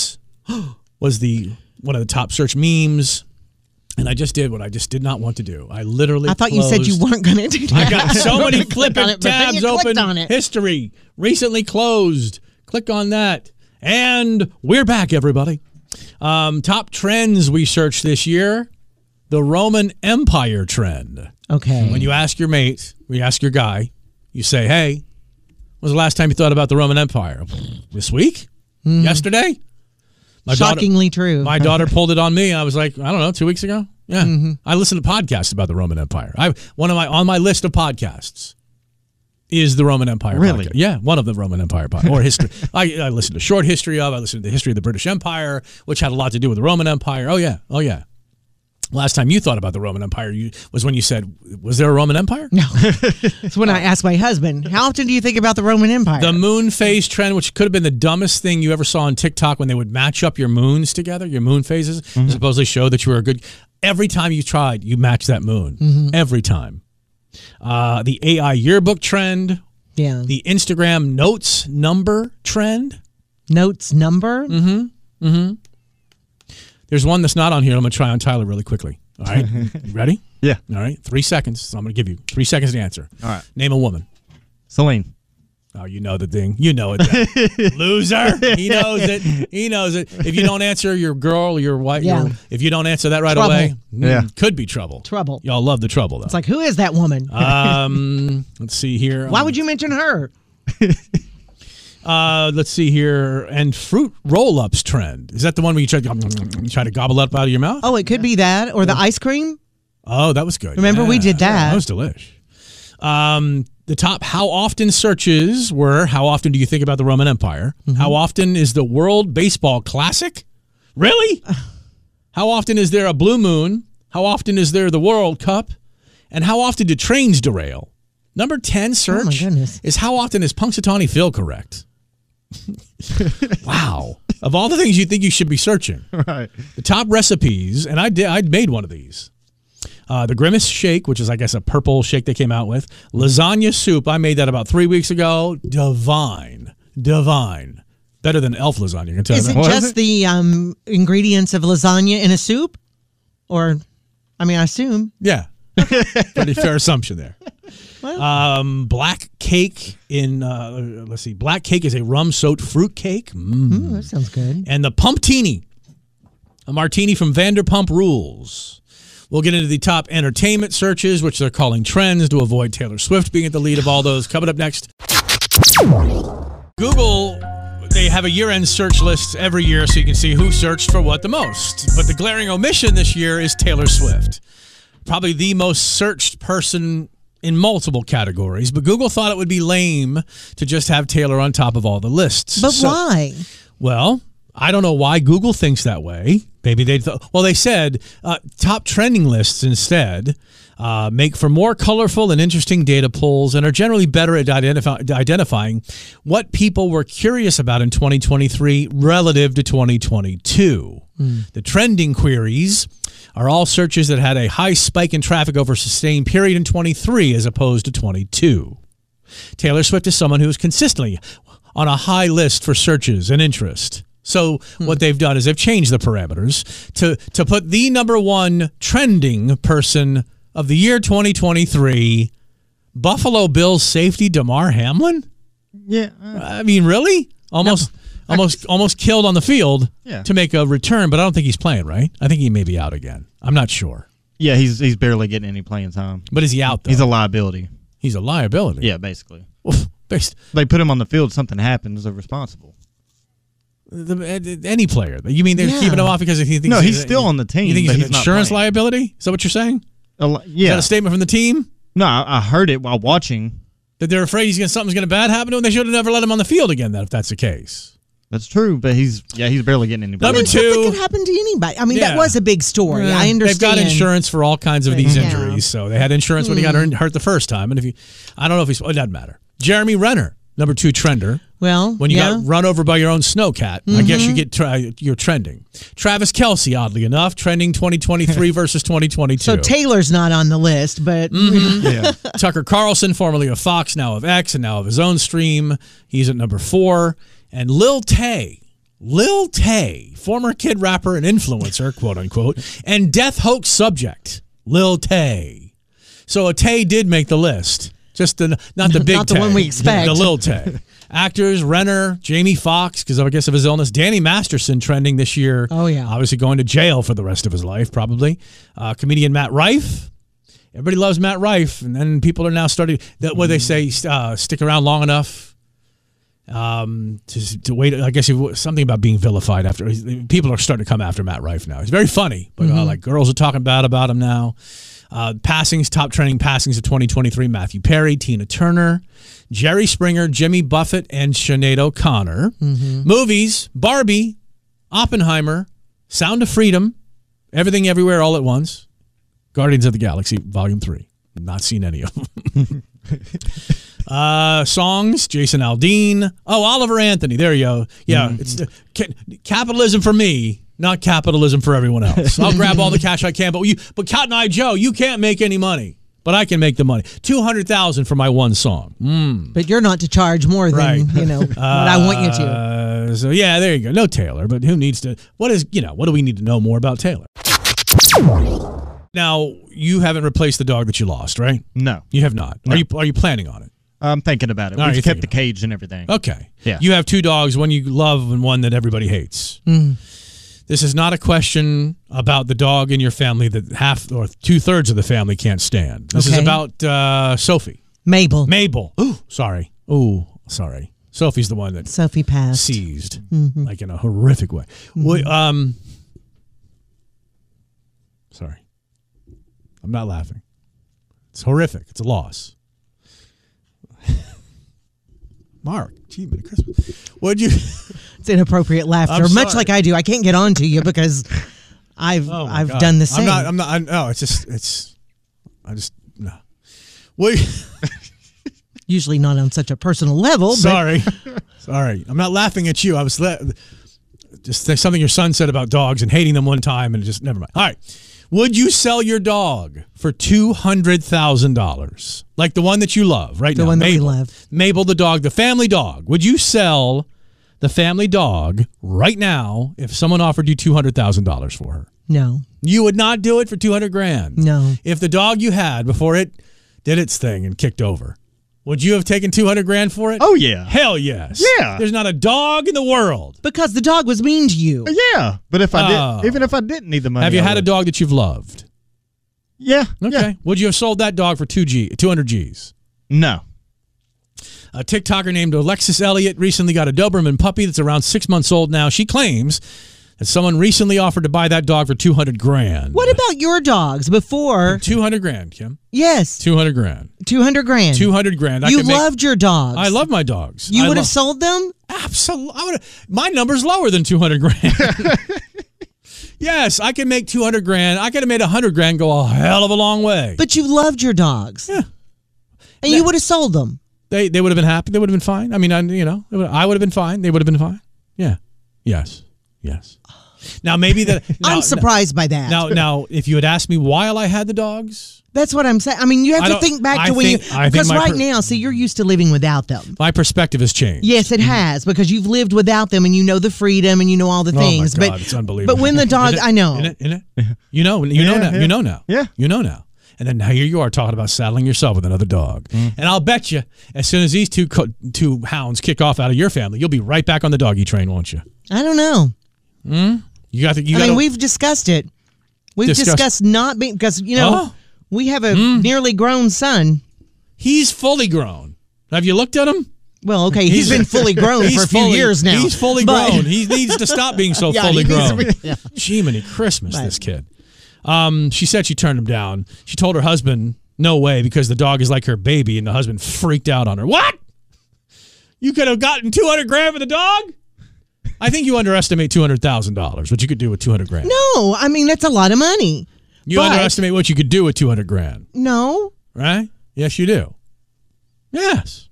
was one of the top search memes. And I just did what I just did not want to do. I literally I thought you said you weren't going to do that. I got so many flipping on it, but then tabs you clicked open. on it. History recently closed. Click on that. And we're back, everybody. Top trends we searched this year. The Roman Empire trend. Okay. When you ask your mate, you ask your guy, you say, hey, when was the last time you thought about the Roman Empire? This week? Yesterday? Shockingly true. My daughter pulled it on me. I was like, I don't know, 2 weeks ago? Yeah. I listened to podcasts about the Roman Empire. On my list of podcasts is the Roman Empire. Really? Podcast. Yeah, one of the Roman Empire podcasts. Or history. I listened to short history of. I listened to the history of the British Empire, which had a lot to do with the Roman Empire. Oh, yeah. Last time you thought about the Roman Empire was when you said, was there a Roman Empire? No. It's when I asked my husband, how often do you think about the Roman Empire? The moon phase trend, which could have been the dumbest thing you ever saw on TikTok when they would match up your moons together, your moon phases, supposedly show that you were a good. Every time you tried, you matched that moon. Every time. The AI yearbook trend. Yeah. The Instagram notes number trend. Notes number? There's one that's not on here. I'm going to try on Tyler really quickly. All right. You ready? Yeah. All right. 3 seconds. So I'm going to give you 3 seconds to answer. All right. Name a woman. Celine. Oh, you know the thing. You know it. Loser. He knows it. He knows it. If you don't answer your girl, your wife, Yeah. if you don't answer that right Trouble. away, Yeah. could be trouble. Trouble. Y'all love the trouble, though. It's like, who is that woman? Let's see here. Why would you mention her? Let's see here. And fruit roll-ups trend. Is that the one where you try to gobble up out of your mouth? Oh, it could be that. Or the ice cream. Oh, that was good. Remember, we did that. That was delish. The top how often searches were, how often do you think about the Roman Empire? How often is the World Baseball Classic? Really? How often is there a blue moon? How often is there the World Cup? And how often do trains derail? Number 10 search Oh, my goodness. is how often is Punxsutawney Phil correct? Wow. Of all the things you think you should be searching. Right. The top recipes, and I'd made one of these. The Grimace shake, which is, I guess, a purple shake they came out with. Lasagna soup. I made that about 3 weeks ago. Divine. Better than elf lasagna, I can tell you Is it that. just the ingredients of lasagna in a soup? Or, I assume. Yeah. Pretty fair assumption there. Black cake let's see. Black cake is a rum-soaked fruit cake. That sounds good. And the Pumptini. A martini from Vanderpump Rules. We'll get into the top entertainment searches, which they're calling trends to avoid Taylor Swift being at the lead of all those. Coming up next. Google, they have a year-end search list every year so you can see who searched for what the most. But the glaring omission this year is Taylor Swift. Probably the most searched person in multiple categories. But Google thought it would be lame to just have Taylor on top of all the lists. But why? Well, I don't know why Google thinks that way. Maybe they said top trending lists instead make for more colorful and interesting data pulls and are generally better at identifying what people were curious about in 2023 relative to 2022. The trending queries are all searches that had a high spike in traffic over a sustained period in 23 as opposed to 22. Taylor Swift is someone who is consistently on a high list for searches and interest. So what they've done is they've changed the parameters to put the number one trending person of the year 2023, Buffalo Bills safety Damar Hamlin. Yeah. Really? Almost killed on the field Yeah. to make a return, but I don't think he's playing, right? I think he may be out again. I'm not sure. Yeah, he's barely getting any playing time. But is he out, though? He's a liability. He's a liability. Yeah, basically. Based, They put him on the field, something happens, they're responsible. any player. You mean they're keeping him off because he thinks No, he's still on the team, You think but he's an he's not insurance playing. liability? Is that what you're saying? Is Yeah. that a statement from the team? No, I heard it while watching. That they're afraid something's going to bad happen to him? They should have never let him on the field again, then, if that's the case. That's true, but he's barely getting any Number playing two. time. Something could happen to anybody. Yeah. That was a big story. I understand. They've got insurance for all kinds of these Yeah. injuries. So they had insurance when he got hurt the first time. And I don't know if it doesn't matter. Jeremy Renner, number 2 trender. Well, When you got run over by your own snowcat, I guess you're trending. Travis Kelce, oddly enough, trending 2023 versus 2022. So Taylor's not on the list, but Yeah. Tucker Carlson, formerly of Fox, now of X, and now of his own stream. He's at number 4. And Lil Tay, Lil Tay, former kid rapper and influencer, quote unquote, and death hoax subject, Lil Tay. So a Tay did make the list. Just not the big Not the Tay, one we expect. The Lil Tay. Actors, Renner, Jamie Foxx, because I guess of his illness. Danny Masterson trending this year. Oh, yeah. Obviously going to jail for the rest of his life, probably. Comedian Matt Rife. Everybody loves Matt Rife. And then people are now starting, what they say, stick around long enough to wait. I guess something about being vilified after. People are starting to come after Matt Rife now. He's very funny, but like girls are talking bad about him now. Passings, top trending passings of 2023, Matthew Perry, Tina Turner, Jerry Springer, Jimmy Buffett, and Sinead O'Connor. Movies, Barbie, Oppenheimer, Sound of Freedom, Everything Everywhere All at Once, Guardians of the Galaxy Volume 3. Not seen any of them. Songs, Jason Aldean. Oh, Oliver Anthony. There you go. Yeah, it's capitalism for me. Not capitalism for everyone else. I'll grab all the cash I can, but Cotton Eye Joe, you can't make any money, but I can make the money. $200,000 for my one song. But you're not to charge more than what I want you to. So yeah, there you go. No Taylor, but who needs to? What do we need to know more about Taylor? Now you haven't replaced the dog that you lost, right? No. You have not. No. Are you planning on it? I'm thinking about it. All right, We've you're kept the thinking cage and everything. Okay. Yeah. You have two dogs, one you love and one that everybody hates. This is not a question about the dog in your family that half or 2/3 of the family can't stand. This is about Sophie. Mabel. Ooh, sorry. Sophie's the one that Sophie passed. seized, like in a horrific way. Sorry. I'm not laughing. It's horrific. It's a loss. Mark, gee, Merry Christmas. What'd you... It's inappropriate laughter, I'm much sorry. like I do. I can't get on to you because I've God. done the same. No, no. Wait. Usually not on such a personal level. Sorry. I'm not laughing at you. I was just something your son said about dogs and hating them one time and just never mind. All right. Would you sell your dog for $200,000? Like the one that you love right now. The one that we Mabel. love. Mabel, the dog, the family dog. Would you sell the family dog right now if someone offered you $200,000 for her? No. You would not do it for $200,000. No. If the dog you had before it did its thing and kicked over, would you have taken $200,000 for it? Oh, yeah. Hell yes. Yeah. There's not a dog in the world. Because the dog was mean to you. Yeah, but if I did, even if I didn't need the money, Have you I had a would. dog that you've loved? Yeah. Okay. Yeah. Would you have sold that dog for 200 G's? No. A TikToker named Alexis Elliott recently got a Doberman puppy that's around 6 months old now. She claims that someone recently offered to buy that dog for $200,000. What about your dogs before? $200,000, Kim? Yes. $200,000. $200,000. $200,000. You loved your dogs. I love my dogs. You would have sold them? Absolutely. My number's lower than $200,000. Yes, I can make $200,000. I could have made $100,000 go a hell of a long way. But you loved your dogs. Yeah. And you would have sold them. They would have been happy. They would have been fine. I mean, I would have been fine. They would have been fine. Yeah. Yes. Now maybe that. I'm surprised by that. Now, if you had asked me while I had the dogs, That's what I'm saying. I mean, you have to think back to when because right now, see, you're used to living without them. my perspective has changed. Yes, it has because you've lived without them and you know the freedom and you know all the things. Oh my God, it's unbelievable. But when the dog, I know. Isn't it? You know now. You know now. Yeah. You know now. And then here you are talking about saddling yourself with another dog. And I'll bet you, as soon as these two hounds kick off out of your family, you'll be right back on the doggy train, won't you? I don't know. We've discussed it. We've discussed not being because we have a nearly grown son. He's fully grown. Have you looked at him? Well, okay, he's been fully grown for a few years now. He's fully grown. He needs to stop being so fully grown. Jiminy Christmas, Right. this kid. She said she turned him down. She told her husband, no way, because the dog is like her baby, and the husband freaked out on her. What? You could have gotten $200,000 for the dog? I think you underestimate $200,000, what you could do with $200,000. No, I mean, that's a lot of money. You underestimate what you could do with $200,000. No. Right? Yes, you do. Yes.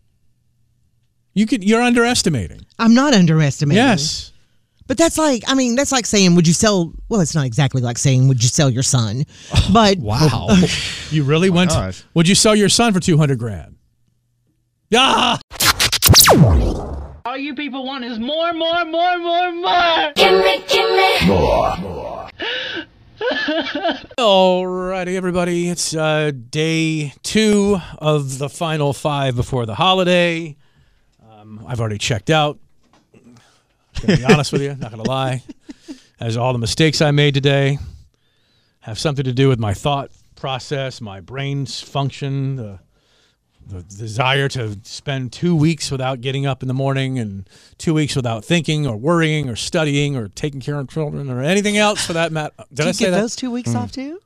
You're underestimating. I'm not underestimating. Yes. But that's like saying, would you sell, well, it's not exactly like saying, would you sell your son? But Wow. You really went would you sell your son for $200,000? Ah! all you people want is more. Alrighty, everybody. It's day 2 of the final 5 before the holiday. I've already checked out. I'm going to be honest with you, not going to lie. As all the mistakes I made today have something to do with my thought process, my brain's function, the desire to spend 2 weeks without getting up in the morning and 2 weeks without thinking or worrying or studying or taking care of children or anything else for that matter. Did I say get that? those 2 weeks off too?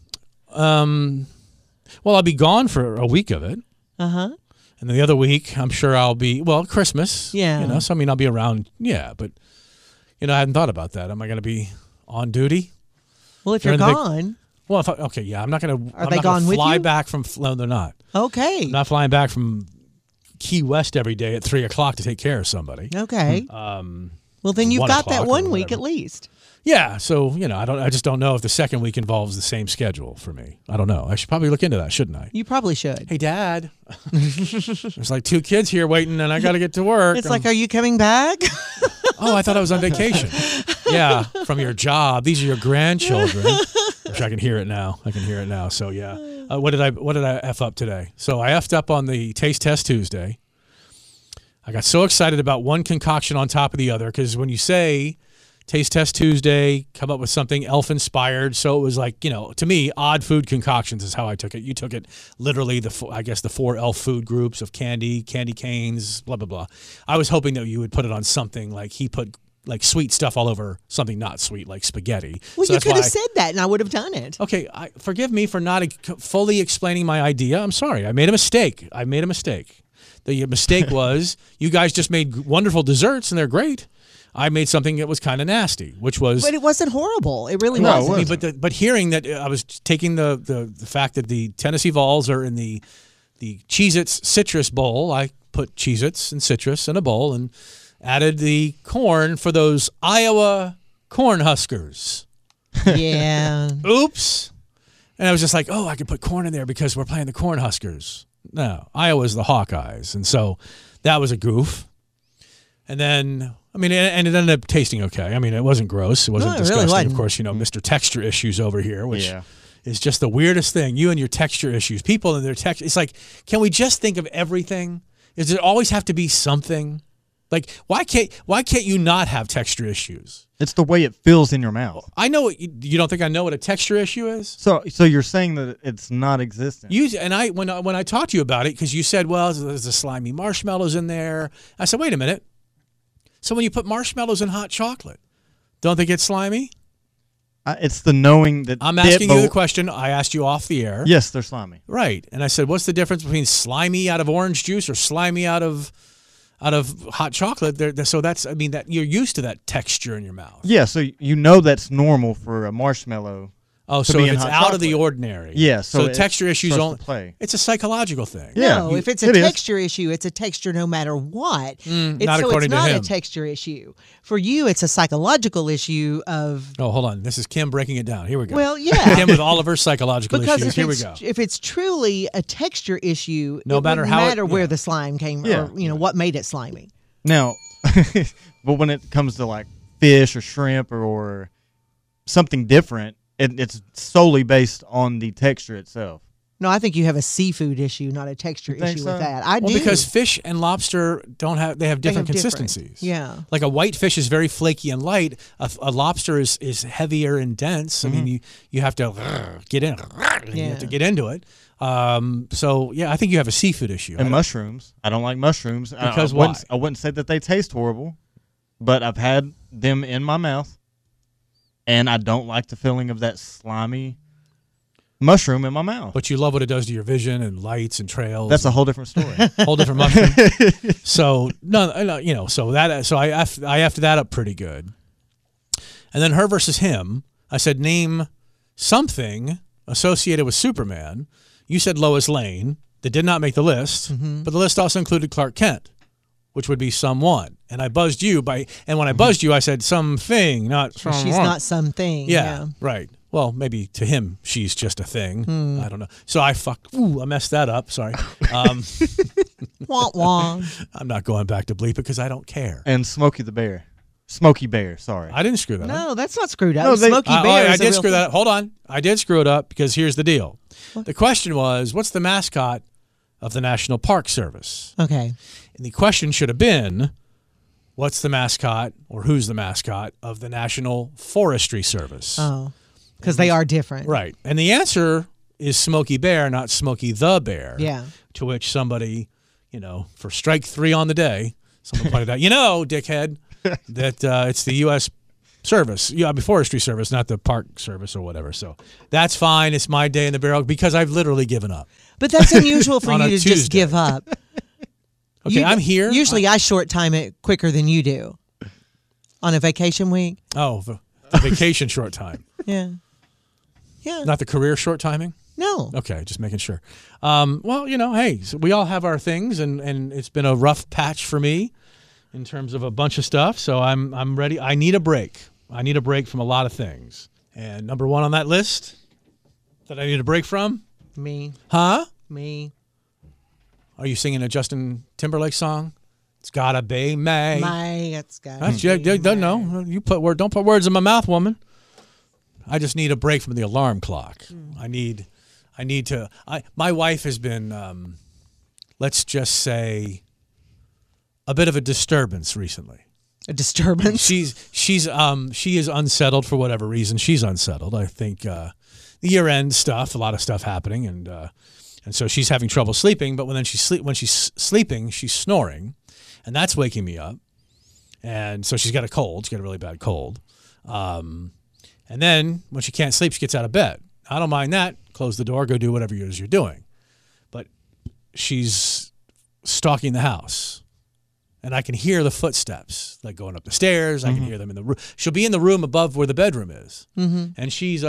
Well, I'll be gone for a week of it. Uh-huh. And then the other week, I'm sure I'll be, Christmas. Yeah. So, I'll be around. Yeah, but, I hadn't thought about that. Am I going to be on duty? Well, if you're gone. Well, I'm not going to. Are they gone with you? Fly back from? No, they're not. Okay. I'm not flying back from Key West every day at 3:00 to take care of somebody. Okay. Well, then you've got that 1 week at least. Yeah. So I just don't know if the second week involves the same schedule for me. I don't know. I should probably look into that, shouldn't I? You probably should. Hey, Dad. There's like 2 kids here waiting, and I got to get to work. It's like, are you coming back? Oh, I thought I was on vacation. Yeah, from your job. These are your grandchildren. Which I can hear it now. So yeah, what did I F up today? So I effed up on the taste test Tuesday. I got so excited about one concoction on top of the other because when you say taste test Tuesday, come up with something elf inspired. So it was like, to me, odd food concoctions is how I took it. You took it literally the 4 elf food groups of candy canes, blah blah blah. I was hoping that you would put it on something like he put like sweet stuff all over something not sweet, like spaghetti. Well, you could have said that, and I would have done it. Okay, forgive me for not fully explaining my idea. I'm sorry. I made a mistake. The mistake was you guys just made wonderful desserts, and they're great. I made something that was kind of nasty, which was... But it wasn't horrible. It really wasn't. But hearing that, I was taking the fact that the Tennessee Vols are in the Cheez-Its citrus bowl. I put Cheez-Its and citrus in a bowl, and added the corn for those Iowa corn huskers. Yeah. Oops. And I was just like, I could put corn in there because we're playing the corn huskers. No, Iowa's the Hawkeyes. And so that was a goof. And then, and it ended up tasting okay. It wasn't gross. It wasn't disgusting. Really wasn't. Of course, Mr. Texture Issues over here, which is just the weirdest thing. You and your texture issues. People and their texture. It's like, can we just think of everything? Does it always have to be something? Like, why can't you not have texture issues? It's the way it feels in your mouth. I know you don't think I know what a texture issue is? So you're saying that it's not existent. When I talked to you about it, because you said, well, there's the slimy marshmallows in there. I said, wait a minute. So when you put marshmallows in hot chocolate, don't they get slimy? It's the knowing that... I'm asking you the question I asked you off the air. Yes, they're slimy. Right. And I said, what's the difference between slimy out of orange juice or slimy out of hot chocolate? So that's, that you're used to that texture in your mouth. Yeah, so that's normal for a marshmallow. Oh, so it's out of the ordinary. Yeah, so the texture issues it's a psychological thing. Yeah, no, if it's a texture issue, it's a texture no matter what. Not according to him. It's not a texture issue. For you, it's a psychological issue of... Oh, hold on. This is Kim breaking it down. Here we go. Well, yeah. Kim with all of her psychological issues. Here we go. If it's truly a texture issue, no matter how where the slime came or what made it slimy. Now, but when it comes to like fish or shrimp or something different, it's solely based on the texture itself. No, I think you have a seafood issue, not a texture issue with that. I do. Because fish and lobster they have different consistencies. Yeah. Like a white fish is very flaky and light. A lobster is heavier and dense. Mm-hmm. You have to get in. You have to get into it. So I think you have a seafood issue. And mushrooms. I don't like mushrooms. Because why? I wouldn't say that they taste horrible, but I've had them in my mouth, and I don't like the feeling of that slimy mushroom in my mouth. But you love what it does to your vision and lights and trails. That's a whole different story. Whole different mushroom. So so I effed that up pretty good. And then her versus him, I said name something associated with Superman. You said Lois Lane. That did not make the list, but the list also included Clark Kent, which would be someone. And I buzzed you and when I buzzed you, I said something, not someone. She's not something. Yeah, right. Well, maybe to him, she's just a thing. I don't know. So I messed that up. Sorry. Wah, wah. I'm not going back to bleep it because I don't care. And Smokey the Bear. Smokey Bear, sorry. I didn't screw that up. No, that's not screwed up. No, Smokey Bear I is a did real screw thing. that up. Hold on. I did screw it up because here's the deal. The question was, what's the mascot of the National Park Service? Okay. And the question should have been, what's the mascot or who's the mascot of the National Forestry Service? Oh, because they are different. Right. And the answer is Smokey Bear, not Smokey the Bear. Yeah. To which somebody, for strike 3 on the day, someone pointed out, dickhead, that it's the U.S. Service, Forestry Service, not the Park Service or whatever. So that's fine. It's my day in the barrel because I've literally given up. But that's unusual for On you a to just Tuesday. give up. Okay, I'm here. Usually I short time it quicker than you do. On a vacation week. Oh, the vacation short time. Yeah. Yeah. Not the career short timing? No. Okay, just making sure. Well, hey, so we all have our things, and it's been a rough patch for me in terms of a bunch of stuff. So I'm ready. I need a break. I need a break from a lot of things. And number 1 on that list that I need a break from? Me. Huh? Me. Are you singing a Justin Timberlake song? It's gotta be May. It's got. That's no. Don't put words in my mouth, woman. I just need a break from the alarm clock. I need to. My wife has been, let's just say, a bit of a disturbance recently. A disturbance. She is unsettled for whatever reason. She's unsettled. I think the year-end stuff, a lot of stuff happening, and so she's having trouble sleeping. But when she's sleeping, she's snoring, and that's waking me up. And so she's got a cold. She's got a really bad cold. And then when she can't sleep, she gets out of bed. I don't mind that. Close the door. Go do whatever it is you're doing. But she's stalking the house. And I can hear the footsteps, like going up the stairs. I can hear them in the room. She'll be in the room above where the bedroom is, and she's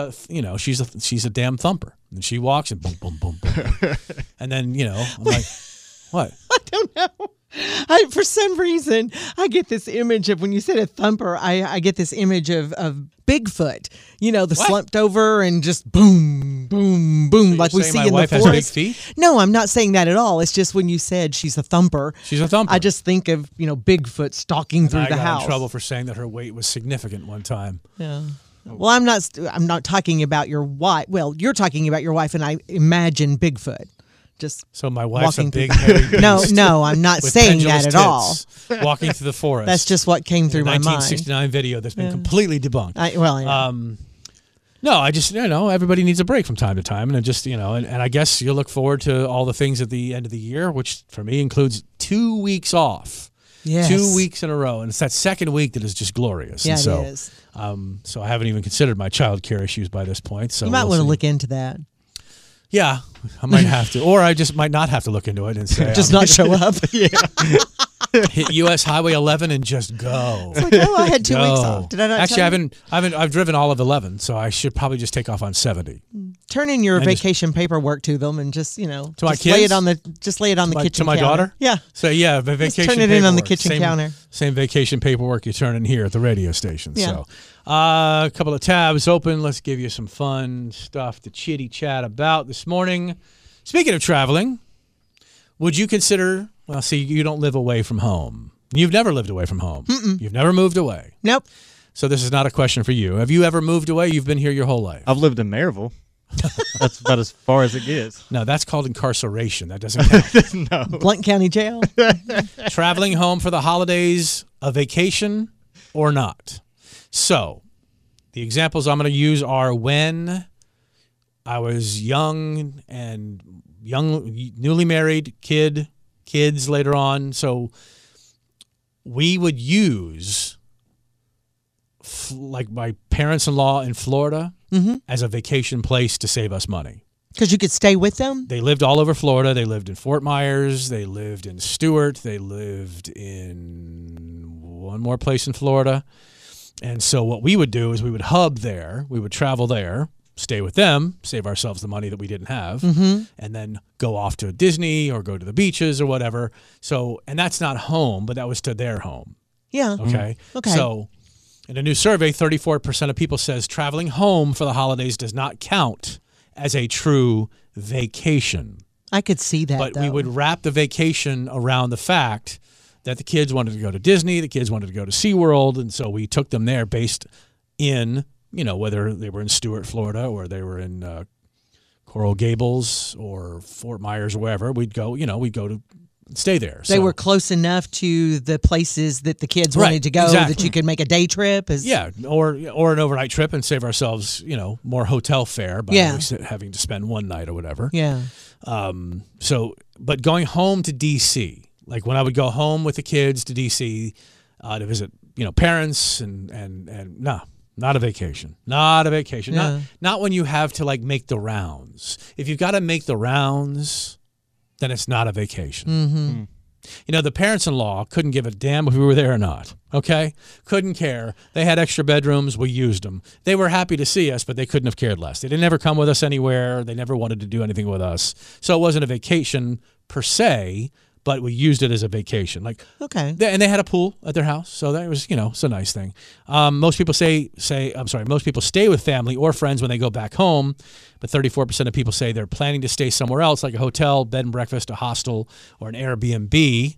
a damn thumper. And she walks and boom, boom, boom, boom, and then I'm like, what? I don't know. For some reason, I get this image of when you said a thumper. I get this image of Bigfoot. Slumped over and just boom, boom, boom, So like you're we saying see my in the wife has forest. big feet? No, I'm not saying that at all. It's just when you said she's a thumper. She's a thumper. I just think of Bigfoot stalking through I the got house. in trouble for saying that her weight was significant one time. Yeah. Well, I'm not talking about your wife. Well, you're talking about your wife, and I imagine Bigfoot. Just So my wife's a walking big, through- hairy beast. No, I'm not with saying pendulous that at all. tits, walking through the forest. That's just what came through my mind. 1969 video that's been completely debunked. No, I just, everybody needs a break from time to time. And it just, and I guess you'll look forward to all the things at the end of the year, which for me includes 2 weeks off. Yes. 2 weeks in a row. And it's that second week that is just glorious. Yeah, and so, it is. So I haven't even considered my child care issues by this point. So You might we'll want to see. look into that. Yeah, I might have to. Or I just might not have to look into it and say, Just not show up. hit U.S. Highway 11 and just go. Like, I had 2 weeks Go. off. Did I not Actually, tell you? I've driven all of 11, so I should probably just take off on 70. Turn in your And just- vacation paperwork to them and just, my just lay kids? it on the kitchen To my counter. daughter? Yeah. So yeah, the vacation turn it in on the paperwork. kitchen Same- counter. Same vacation paperwork you turn in here at the radio station. Yeah. So a couple of tabs open. Let's give you some fun stuff to chitty chat about this morning. Speaking of traveling, would you consider, well, see, you don't live away from home. You've never lived away from home. You've never moved away. Nope. So this is not a question for you. Have you ever moved away? You've been here your whole life. I've lived in Maryville. That's about as far as it gets. No, that's called incarceration. That doesn't count. No. Blount County Jail. Traveling home for the holidays, a vacation or not. So the examples I'm going to use are when I was young, newly married, kids later on. So we would use like my parents-in-law in Florida as a vacation place to save us money. Because you could stay with them? They lived all over Florida. They lived in Fort Myers. They lived in Stewart. They lived in one more place in Florida. And so what we would do is we would hub there. We would travel there, stay with them, save ourselves the money that we didn't have, and then go off to Disney or go to the beaches or whatever. So, and that's not home, but that was to their home. Yeah. Okay. Okay. So In a new survey, 34% of people says traveling home for the holidays does not count as a true vacation. I could see that, But though. we would wrap the vacation around the fact that the kids wanted to go to Disney, the kids wanted to go to SeaWorld, and so we took them there based in, whether they were in Stuart, Florida, or they were in Coral Gables or Fort Myers or wherever. We'd go to stay there. They were close enough to the places that the kids wanted to go that you could make a day trip. Or an overnight trip and save ourselves, more hotel fare by having to spend one night or whatever. Yeah. But going home to D.C., like when I would go home with the kids to D.C. To visit, parents and not a vacation. Not a vacation. Yeah. Not when you have to make the rounds. If you've got to make the rounds, then it's not a vacation. Mm-hmm. The parents-in-law couldn't give a damn if we were there or not, okay? Couldn't care. They had extra bedrooms. We used them. They were happy to see us, but they couldn't have cared less. They didn't ever come with us anywhere. They never wanted to do anything with us. So it wasn't a vacation per se, but we used it as a vacation. Okay. And they had a pool at their house, so that was, it's a nice thing. Most people most people stay with family or friends when they go back home, but 34% of people say they're planning to stay somewhere else, like a hotel, bed and breakfast, a hostel, or an Airbnb.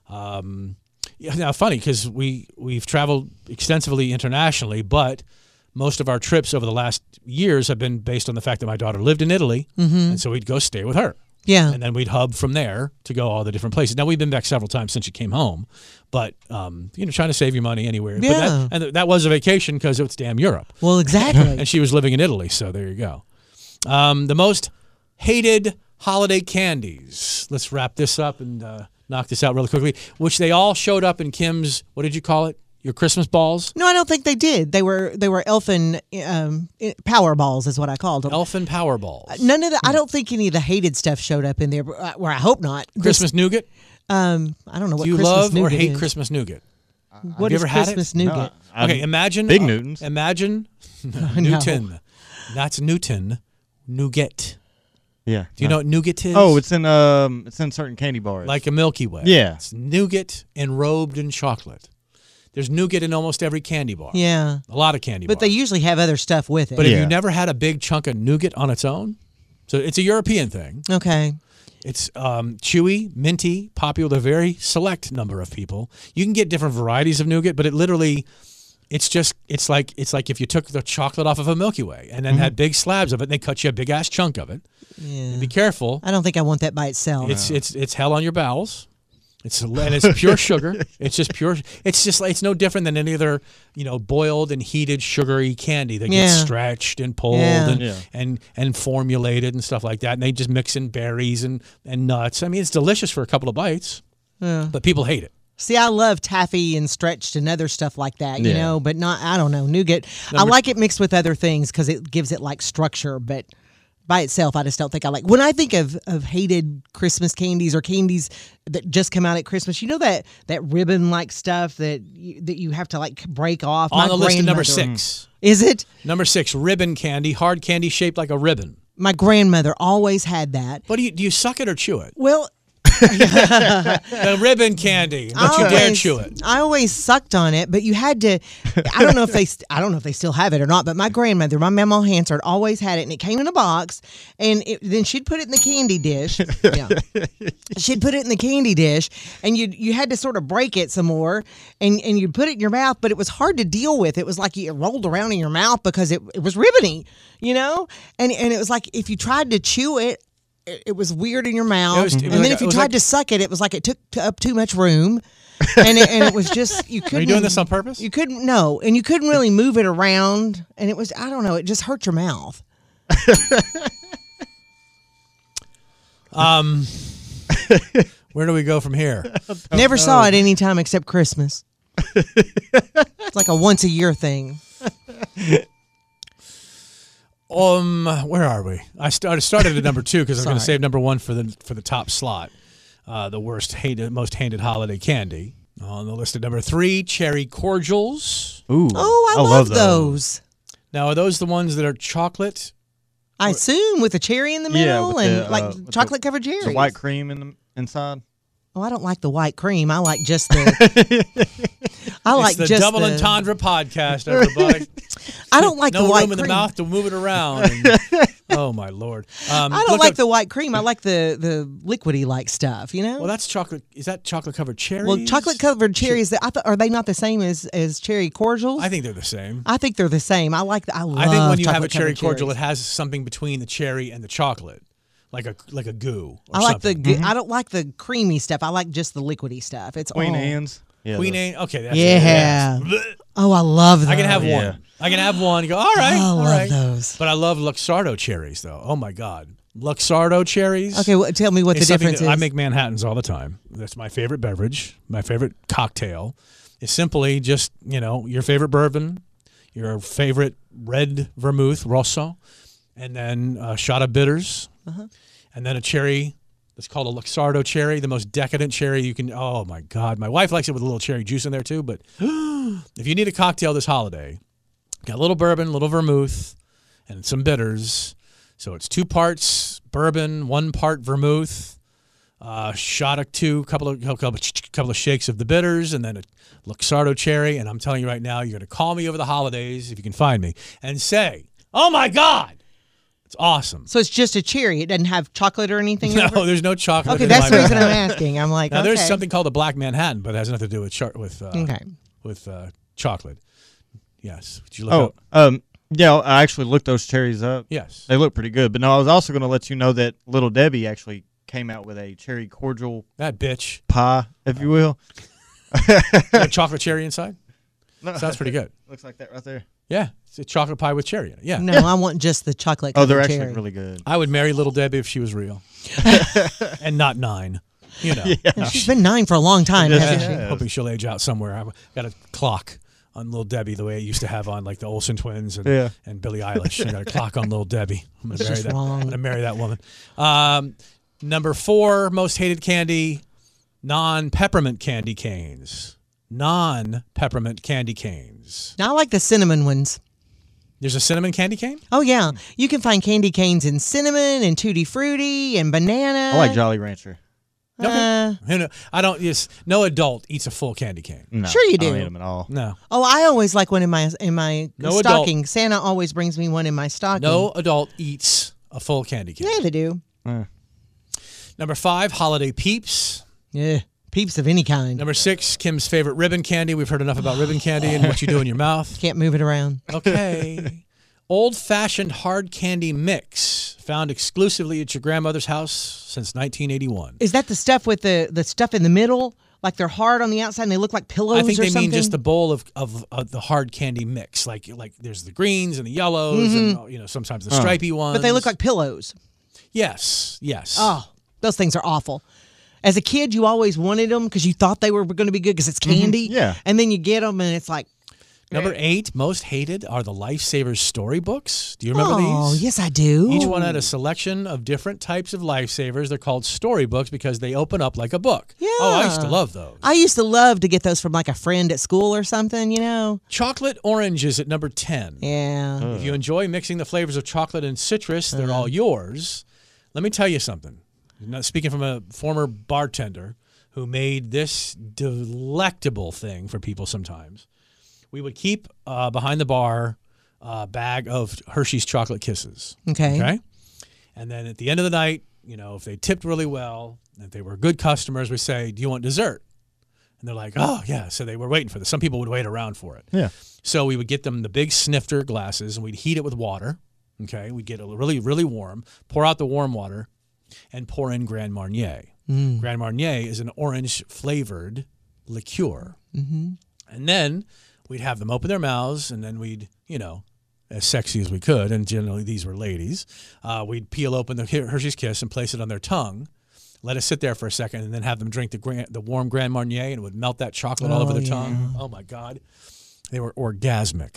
Now, funny, because we've traveled extensively internationally, but most of our trips over the last years have been based on the fact that my daughter lived in Italy, and so we'd go stay with her. Yeah. And then we'd hub from there to go all the different places. Now, we've been back several times since she came home, but, trying to save your money anywhere. Yeah. But that was a vacation because it's damn Europe. Well, exactly. And she was living in Italy, so there you go. The most hated holiday candies. Let's wrap this up and knock this out really quickly, which they all showed up in Kim's, what did you call it? Your Christmas balls? No, I don't think they did. They were elfin power balls, is what I called them. Elfin power balls. None of the. I don't think any of the hated stuff showed up in there. Where I hope not. Christmas nougat. I don't know what. Do you Christmas love or nougat hate is. Christmas nougat? What you is ever had Christmas it? nougat? No, Okay, imagine Big Newtons. Imagine Newton. That's Newton. Nougat. Yeah. Do you know what nougat is? Oh, it's in certain candy bars. like a Milky Way. Yeah. It's nougat enrobed in chocolate. There's nougat in almost every candy bar. Yeah. A lot of candy But bars. they usually have other stuff with it. But have Yeah. you never had a big chunk of nougat on its own? So it's a European thing. Okay. It's chewy, minty, popular with a very select number of people. You can get different varieties of nougat, but it's like if you took the chocolate off of a Milky Way and then had big slabs of it and they cut you a big ass chunk of it. Yeah. Be careful. I don't think I want that by itself. It's hell on your bowels. It's pure sugar. It's just pure. It's no different than any other boiled and heated sugary candy that gets stretched and pulled and formulated and stuff like that. And they just mix in berries and nuts. I mean, it's delicious for a couple of bites, but people hate it. See, I love taffy and stretched and other stuff like that, Yeah. but not, I don't know, nougat. I like it mixed with other things because it gives it like structure, but by itself, I just don't think I like. When I think of hated Christmas candies or candies that just come out at Christmas, that ribbon-like stuff that you have to like break off. On My the list of number grandmother- 6. Is it? Number 6, ribbon candy, hard candy shaped like a ribbon. My grandmother always had that. What do you suck it or chew it? Well, The ribbon candy. Don't you dare chew it. I always sucked on it, but you had to. I don't know if they still have it or not. But my grandmother, my Mama Hansard, always had it, and it came in a box. And then she'd put it in the candy dish. Yeah, she'd put it in the candy dish, and you had to sort of break it some more, and you'd put it in your mouth. But it was hard to deal with. It was like it rolled around in your mouth because it was ribbony, and it was like if you tried to chew it. It was weird in your mouth, and then if you tried to suck it, it was like it took up too much room, and it was just you couldn't. Are you doing this on purpose? You couldn't and you couldn't really move it around, and it was I don't know, it just hurt your mouth. Where do we go from here? Never saw it any time except Christmas. It's like a once a year thing. Where are we? I started at number 2 because I'm going to Sorry. save number 1 for the top slot. The most hated holiday candy. On the list of number 3, cherry cordials. Ooh. Oh, I love those. Now, are those the ones that are chocolate? I assume with a cherry in the Yeah, middle with and the, like with chocolate covered cherries. The white cream inside. Oh, I don't like the white cream. I like just the. I like it's the just Double the- Entendre podcast, everybody. I don't like no the white room in cream. the mouth to move it around. Oh my Lord! I don't like the white cream. I like the liquidy like stuff. You know. Well, that's chocolate. Is that chocolate covered cherries? Well, chocolate covered cherries. Are they not the same as cherry cordials? I think they're the same. I think they're the same. I love I think when you have a cherry chocolate-covered cordial, cherries. it has something between the cherry and the chocolate, like a goo. Or I like something. I don't like the creamy stuff. I like just the liquidy stuff. It's Queen all- Anne's. Yeah, Queen those- Anne. Okay, that's Yeah. Blech. Oh, I love those. I can have Yeah. one. I can have one. You go, all right, I all love right. those. But I love Luxardo cherries, though. Oh my God, Luxardo cherries. Okay, well, tell me what the It's something difference that is. I make Manhattans all the time. That's my favorite beverage. My favorite cocktail is simply just your favorite bourbon, your favorite red vermouth Rosso, and then a shot of bitters, and then a cherry. It's called a Luxardo cherry, the most decadent cherry you can. Oh my God, my wife likes it with a little cherry juice in there too. But if you need a cocktail this holiday, got a little bourbon, a little vermouth, and some bitters. So it's 2 parts bourbon, 1 part vermouth, shot of 2, couple of shakes of the bitters, and then a Luxardo cherry. And I'm telling you right now, you're going to call me over the holidays if you can find me and say, "Oh my God, it's awesome." So it's just a cherry. It doesn't have chocolate or anything. over No, it? there's no chocolate. Okay, in that's my the reason I'm Manhattan. asking. I'm like, Now okay. there's something called a Black Manhattan, but it has nothing to do with chocolate. Yes. Did you look up? Yeah, I actually looked those cherries up. Yes. They look pretty good. But no, I was also going to let you know that Little Debbie actually came out with a cherry cordial That bitch. pie, if you will. Got chocolate cherry inside? No, Sounds pretty good. looks like that right there. Yeah. It's a chocolate pie with cherry in it. Yeah. No, I want just the chocolate. Oh, they're covered actually cherry. really good. I would marry Little Debbie if she was real. And not 9. You know. Yeah, she's been 9 for a long time, Yes, hasn't she she? has. Hoping she'll age out somewhere. I've got a clock on Little Debbie the way it used to have on like the Olsen twins and, Yeah. and Billie Eilish. I got a clock on Little Debbie. I'm gonna That's marry just that. wrong. I'm gonna marry that woman. Number 4 most hated candy, non-peppermint candy canes. Non-peppermint candy canes. Now, I like the cinnamon ones. There's a cinnamon candy cane? Oh yeah, you can find candy canes in cinnamon and tutti frutti and banana. I like Jolly Rancher. I don't. Yes, no adult eats a full candy cane. No, Sure you I don't do. eat them at all. No, Oh, I always like one in my No stocking. Santa always brings me one in my stocking. no adult eats a full candy cane. Yeah, they do. Number 5, holiday peeps. Yeah, peeps of any kind. Number 6, Kim's favorite ribbon candy. We've heard enough about ribbon candy and what you do in your mouth. Can't move it around. Okay. Old-fashioned hard candy mix, found exclusively at your grandmother's house since 1981. Is that the stuff with the stuff in the middle? Like they're hard on the outside and they look like pillows I think or they something? mean just the bowl of the hard candy mix. Like there's the greens and the yellows and sometimes the stripy ones. But they look like pillows. Yes. Oh, those things are awful. As a kid, you always wanted them because you thought they were going to be good because it's candy. Yeah. And then you get them and it's like, Number 8, most hated are the Lifesavers storybooks. Do you remember oh, these? yes, I do. Each one had a selection of different types of lifesavers. They're called storybooks because they open up like a book. Yeah. Oh, I used to love those. I used to love to get those from like a friend at school or something, you know? Chocolate orange is at number 10. Yeah. If you enjoy mixing the flavors of chocolate and citrus, they're all yours. Let me tell you something. Now, speaking from a former bartender who made this delectable thing for people sometimes, we would keep behind the bar a bag of Hershey's Chocolate Kisses. Okay. And then at the end of the night, if they tipped really well, if they were good customers, we say, "Do you want dessert?" And they're like, "Oh, yeah." So they were waiting for this. Some people would wait around for it. Yeah. So we would get them the big snifter glasses, and we'd heat it with water. Okay. We'd get it really, really warm, pour out the warm water, and pour in Grand Marnier. Grand Marnier is an orange-flavored liqueur. Mm-hmm. And then we'd have them open their mouths, and then we'd, as sexy as we could, and generally these were ladies, we'd peel open the Hershey's Kiss and place it on their tongue, let it sit there for a second, and then have them drink the warm Grand Marnier, and it would melt that chocolate all over their tongue. Oh, my God. They were orgasmic.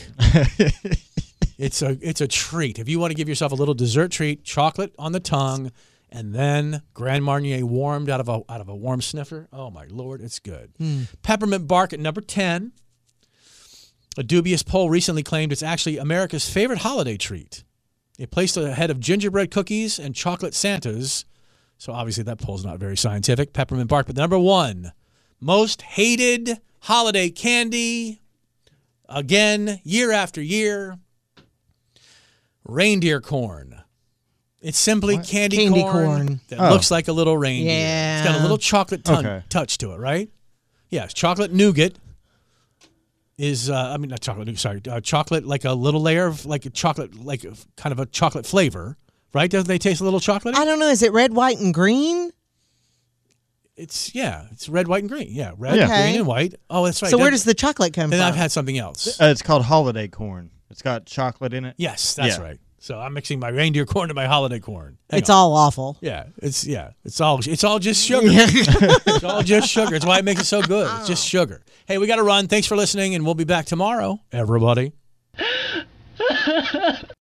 It's a treat. If you want to give yourself a little dessert treat, chocolate on the tongue, and then Grand Marnier warmed out of a warm sniffer. Oh, my Lord, it's good. Peppermint bark at number 10. A dubious poll recently claimed it's actually America's favorite holiday treat. It placed it ahead of gingerbread cookies and chocolate Santas. So obviously that poll's not very scientific. Peppermint bark. But number 1, most hated holiday candy, again, year after year. Reindeer corn. It's simply candy corn that looks like a little reindeer. Yeah. It's got a little chocolate touch to it, right? Yes, chocolate nougat is, not chocolate nougat, sorry. Chocolate, like a little layer of, like a chocolate, like kind of a chocolate flavor, right? Doesn't they taste a little chocolatey? I don't know. Is it red, white, and green? It's red, white, and green. Yeah, red, Okay. green, and white. Oh, that's right. So where does the chocolate come Then from? I've had something else. It's called holiday corn. It's got chocolate in it. Yes, that's right. So I'm mixing my reindeer corn to my holiday corn. Hang It's on. all awful. It's all just sugar. It's all just sugar. It's why it makes it so good. It's just sugar. Hey, we got to run. Thanks for listening, and we'll be back tomorrow, everybody.